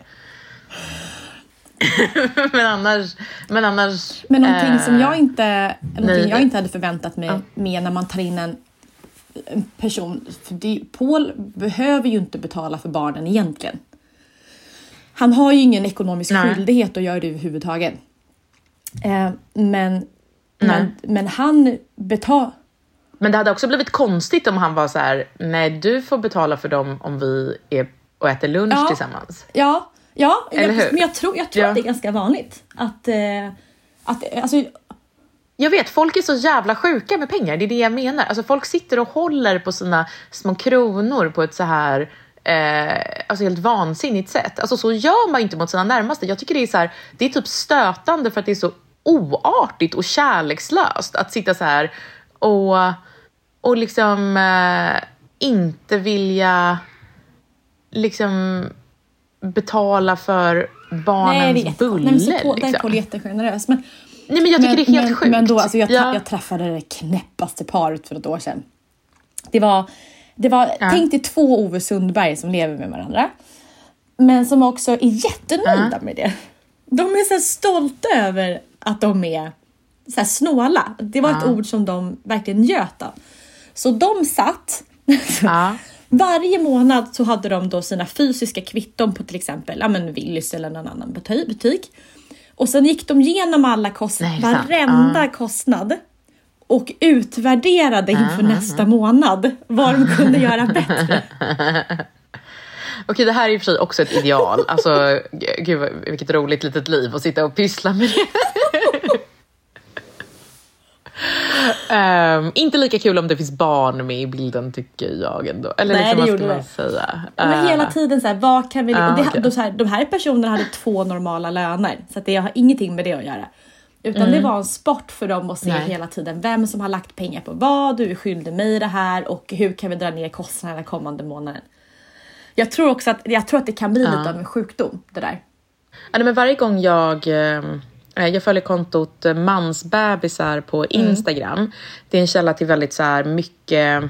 men annars... Men, annars, men någonting eh, som jag inte, någonting jag inte hade förväntat mig ja. med när man tar in en person. För det, Paul behöver ju inte betala för barnen egentligen. Han har ju ingen ekonomisk Nej. skyldighet att göra det överhuvudtaget. Eh, men, men, men han betalar... Men det hade också blivit konstigt om han var så här: nej, du får betala för dem om vi är och äter lunch ja, tillsammans. Ja, ja. Eller jag, hur? Men jag tror, jag tror ja. att det är ganska vanligt. Att, eh, att alltså... Jag vet, folk är så jävla sjuka med pengar. Det är det jag menar. Alltså folk sitter och håller på sina små kronor på ett så här... Eh, alltså helt vansinnigt sätt. Alltså så gör man inte mot sina närmaste. Jag tycker det är så här... Det är typ stötande för att det är så oartigt och kärlekslöst att sitta så här och... Och liksom eh, inte vilja liksom betala för barnens Nej, buller. Nej, men så, liksom. där är Paul jättegenerös. Men, Nej, men jag tycker men, det är helt men, sjukt. Men då, alltså, jag, ja. jag träffade det knäppaste paret för ett år sedan. Det var, det var ja. tänk dig två Ove Sundberg som lever med varandra. Men som också är jättenöjda ja. med det. De är så stolta över att de är så här snåla. Det var ja. ett ord som de verkligen njöt av. Så de satt... Ja. Varje månad så hade de då sina fysiska kvitton på till exempel ja, men Willys eller någon annan butik. Och sen gick de igenom alla kostnader, varenda ja. kostnad. Och utvärderade inför ja. nästa månad vad de kunde göra bättre. Okej, det här är i och för sig också ett ideal. Alltså, gud vilket roligt litet liv att sitta och pyssla med det. Um, inte lika kul om det finns barn med i bilden tycker jag ändå. Eller Nej, liksom, det vad ska gjorde man det. säga? Men uh, hela tiden så här, vad kan vi... Uh, och det, okay. de, så här, de här personerna hade två normala löner. Så att det har ingenting med det att göra. Utan mm. det var en sport för dem att se Nej. hela tiden vem som har lagt pengar på vad. Du skyllde mig det här och hur kan vi dra ner kostnaderna kommande månaden. Jag tror också att, jag tror att det kan bli uh. lite av en sjukdom det där. Ja, men varje gång jag... Um... Jag följer kontot mansbebisar på Instagram. Mm. Det är en källa till väldigt så här mycket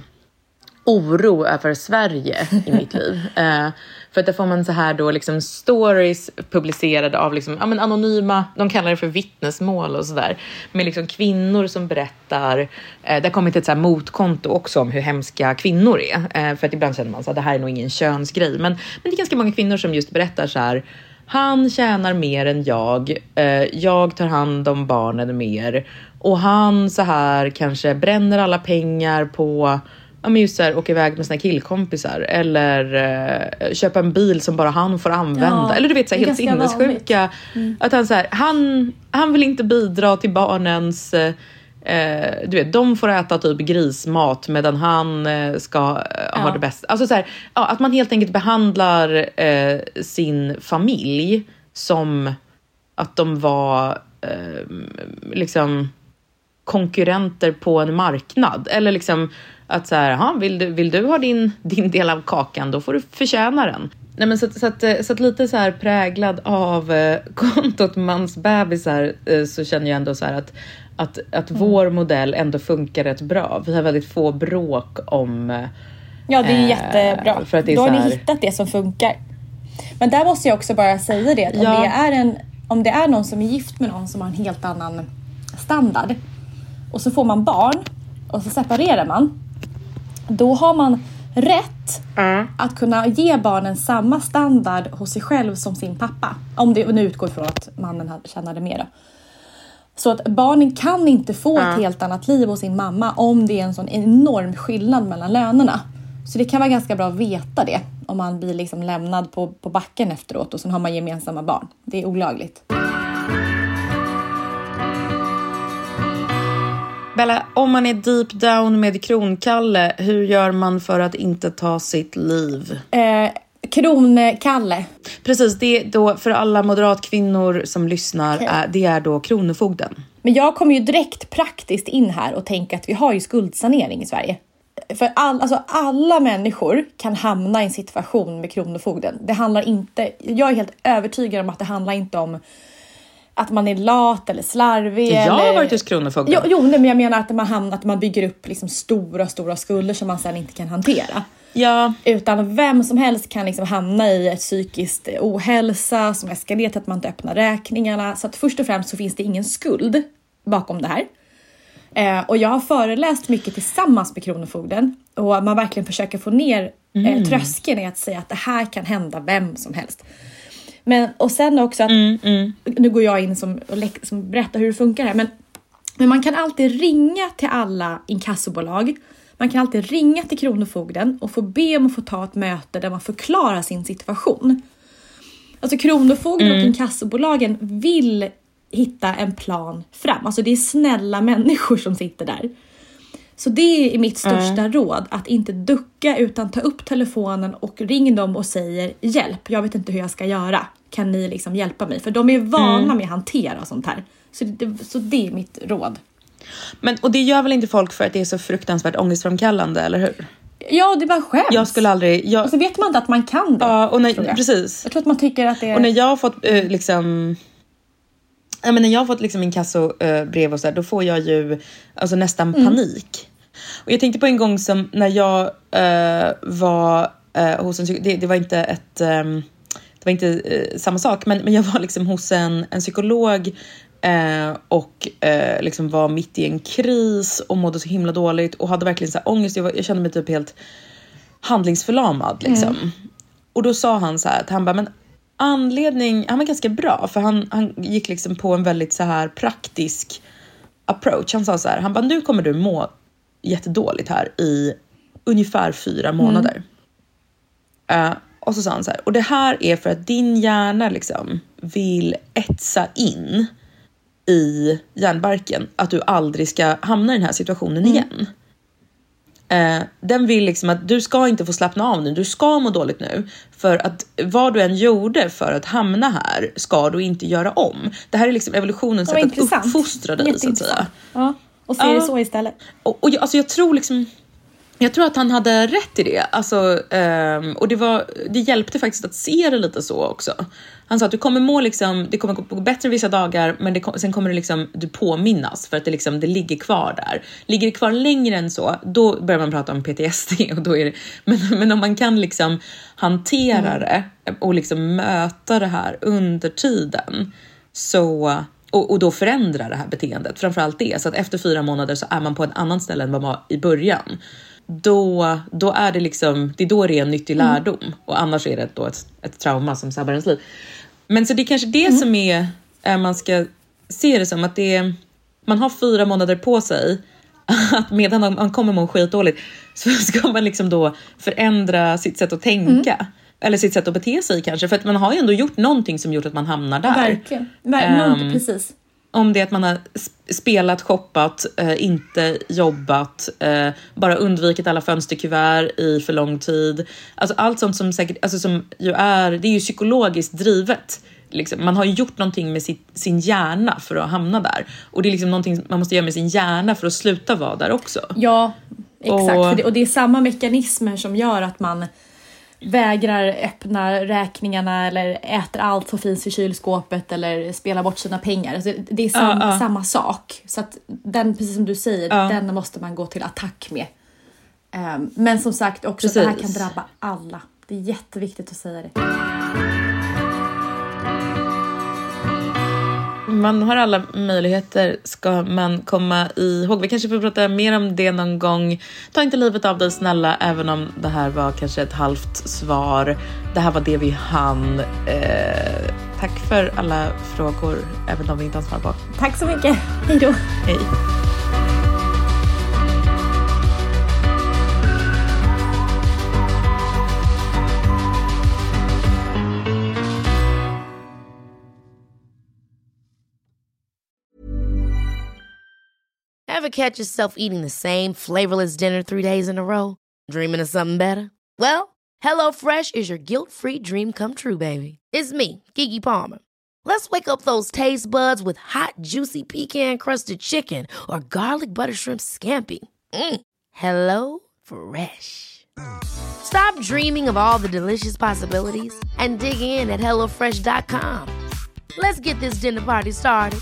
oro över Sverige i mitt liv. Uh, för att där får man så här då liksom stories publicerade av liksom, ja, men anonyma, de kallar det för vittnesmål och sådär. Med liksom kvinnor som berättar, uh, det har kommit ett så här motkonto också om hur hemska kvinnor är. Uh, för att ibland känner man så att det här är nog ingen könsgrej. Men, men det är ganska många kvinnor som just berättar så här: han tjänar mer än jag. Jag tar hand om barnen mer. Och han så här kanske bränner alla pengar på... Ja, men just så här, åka iväg med sina killkompisar. Eller uh, köpa en bil som bara han får använda. Ja, eller du vet, så här, helt sinnessjuka. Mm. Att han så här, han, han vill inte bidra till barnens... Uh, Uh, du vet, de får äta typ grismat medan han uh, ska uh, ja. ha det bäst. Alltså så här, ja, att man helt enkelt behandlar uh, sin familj som att de var uh, liksom konkurrenter på en marknad. Eller liksom att så här, aha, vill, du, vill du ha din, din del av kakan, då får du förtjäna den. Nej, men så, så, att, så att lite så här präglad av uh, kontot mansbebisar uh, så känner jag ändå så här att Att, att mm. vår modell ändå funkar rätt bra. Vi har väldigt få bråk om... Ja, det är eh, jättebra. För att det är Då har här... ni hittat det som funkar. Men där måste jag också bara säga det. Att ja. om, det är en, om det är någon som är gift med någon som har en helt annan standard. Och så får man barn. Och så separerar man. Då har man rätt mm. att kunna ge barnen samma standard hos sig själv som sin pappa. Om det nu utgår från att mannen tjänade mer då. Så att barnen kan inte få mm. ett helt annat liv hos sin mamma om det är en sån enorm skillnad mellan lönerna. Så det kan vara ganska bra att veta det om man blir liksom lämnad på, på backen efteråt och så har man gemensamma barn. Det är olagligt. Bella, om man är deep down med kronkalle, hur gör man för att inte ta sitt liv? Eh... Kronkalle. Precis, det är då för alla moderatkvinnor som lyssnar, okay. är, det är då kronofogden. Men jag kommer ju direkt praktiskt in här och tänker att vi har ju skuldsanering i Sverige. för all, alltså alla människor kan hamna i en situation med kronofogden. Det handlar inte, jag är helt övertygad om att det handlar inte om att man är lat eller slarvig. Jag eller... har varit hos kronofogden. Jo, jo men jag menar att man, hamnar, att man bygger upp liksom stora, stora skulder som man sedan inte kan hantera. Ja. Utan vem som helst kan liksom hamna i ett psykiskt ohälsa som eskalerar till att man inte öppnar räkningarna. Så att först och främst så finns det ingen skuld bakom det här. Eh, och jag har föreläst mycket tillsammans med kronofogden. Och man verkligen försöker få ner eh, mm. tröskeln i att säga att det här kan hända vem som helst. Men, och sen också att, mm, mm. nu går jag in som, som berättar hur det funkar här. Men, men man kan alltid ringa till alla inkassobolag. Man kan alltid ringa till kronofogden och få be om att få ta ett möte där man förklarar sin situation. Alltså kronofogden mm. och inkassobolagen vill hitta en plan fram. Alltså det är snälla människor som sitter där. Så det är mitt största mm. råd. Att inte ducka utan ta upp telefonen och ring dem och säger hjälp. Jag vet inte hur jag ska göra. Kan ni liksom hjälpa mig? För de är vana mm. med att hantera sånt här. Så det, så det är mitt råd. Men, och det gör väl inte folk för att det är så fruktansvärt ångestframkallande, eller hur? Ja, det var skönt. Jag skulle aldrig... Jag... Och så vet man inte att man kan det. Ja, och när, jag. precis. Jag tror att man tycker att det är... Och när jag har fått eh, liksom... Ja, men när jag har fått liksom inkassobrev och så där, då får jag ju alltså, nästan mm. panik. Och jag tänkte på en gång som när jag eh, var eh, hos en... Det, det var inte ett... Eh, det var inte eh, samma sak, men, men jag var liksom hos en, en psykolog... Eh, och eh, liksom var mitt i en kris och mådde så himla dåligt och hade verkligen så här ångest. Jag, var, jag kände mig typ helt handlingsförlamad liksom. Mm. Och då sa han så här att han bara, men anledning, han var ganska bra för han, han gick liksom på en väldigt så här praktisk approach. Han sa så här, han bara, nu kommer du må jättedåligt här i ungefär fyra månader. Mm. Eh, och så sa han så här, och det här är för att din hjärna liksom vill etsa in i hjärnbarken att du aldrig ska hamna i den här situationen mm. igen. Eh, den vill liksom att du ska inte få slappna av nu. Du ska må dåligt nu. För att vad du än gjorde för att hamna här ska du inte göra om. Det här är liksom evolutionens sätt att uppfostra dig, så att säga. Ja, och se ja. det så istället. Och, och jag, alltså jag tror liksom... Jag tror att han hade rätt i det. Alltså, um, och det, var, det hjälpte faktiskt att se det lite så också. Han sa att du kommer må liksom, det kommer gå bättre vissa dagar, men det, sen kommer det liksom, du påminnas för att det, liksom, det ligger kvar där. Ligger det kvar längre än så, då börjar man prata om P T S D. Och då är det, men, men om man kan liksom hantera mm. det och liksom möta det här under tiden, så... Och, och då förändrar det här beteendet. Framförallt det. Så att efter fyra månader så är man på en annan ställe än vad man var i början. Då, då är det liksom... Det är då det är en nyttig lärdom. Mm. Och annars är det då ett, ett trauma som sabbar ens liv. Men så det är kanske det mm. som är... är... Man ska se det som att det är... Man har fyra månader på sig. Att medan man kommer må skitdåligt så ska man liksom då förändra sitt sätt att tänka. Mm. Eller sitt sätt att bete sig kanske. För att man har ju ändå gjort någonting som gjort att man hamnar där. Ja, verkligen. Ver- um, precis. Om det är att man har spelat, shoppat, eh, inte jobbat. Eh, bara undvikit alla fönsterkuvert i för lång tid. Alltså allt sånt som säkert... Alltså som ju är... Det är ju psykologiskt drivet. Liksom. Man har ju gjort någonting med sitt, sin hjärna för att hamna där. Och det är liksom någonting man måste göra med sin hjärna för att sluta vara där också. Ja, exakt. Och, och det är samma mekanismer som gör att man... vägrar öppna räkningarna eller äter allt som finns i kylskåpet eller spelar bort sina pengar. Alltså det är sam- uh, uh. samma sak. Så att den, precis som du säger, uh. den måste man gå till attack med. Um, men som sagt också, precis. Det här kan drabba alla. Det är jätteviktigt att säga det. Man har alla möjligheter, ska man komma ihåg. Vi kanske får prata mer om det någon gång. Ta inte livet av dig, snälla, även om det här var kanske ett halvt svar. Det här var det vi hann. Eh, tack för alla frågor, även om vi inte har svar på. Tack så mycket. Hej då. Hej. Ever catch yourself eating the same flavorless dinner three days in a row? Dreaming of something better? Well, HelloFresh is your guilt-free dream come true, baby. It's me, Keke Palmer. Let's wake up those taste buds with hot, juicy pecan-crusted chicken or garlic butter shrimp scampi. Mm. Hello Fresh. Stop dreaming of all the delicious possibilities and dig in at hello fresh dot com. Let's get this dinner party started.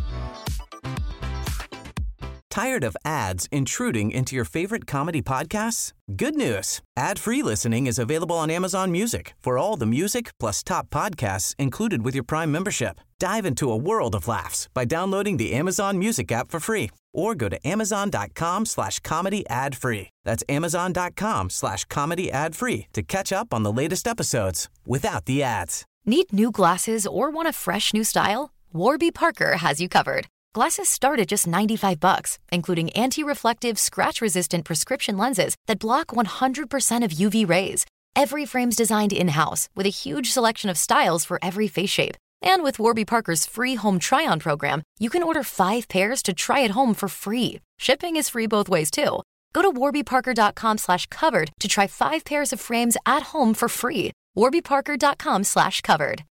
Tired of ads intruding into your favorite comedy podcasts? Good news. Ad-free listening is available on Amazon Music for all the music plus top podcasts included with your Prime membership. Dive into a world of laughs by downloading the Amazon Music app for free or go to amazon.com slash comedy ad free. That's amazon.com slash comedy ad free to catch up on the latest episodes without the ads. Need new glasses or want a fresh new style? Warby Parker has you covered. Glasses start at just ninety-five bucks, including anti-reflective, scratch-resistant prescription lenses that block one hundred percent of U V rays. Every frame's designed in-house with a huge selection of styles for every face shape. And with Warby Parker's free home try-on program, you can order five pairs to try at home for free. Shipping is free both ways, too. Go to warbyparker.com slash covered to try five pairs of frames at home for free. warbyparker.com slash covered.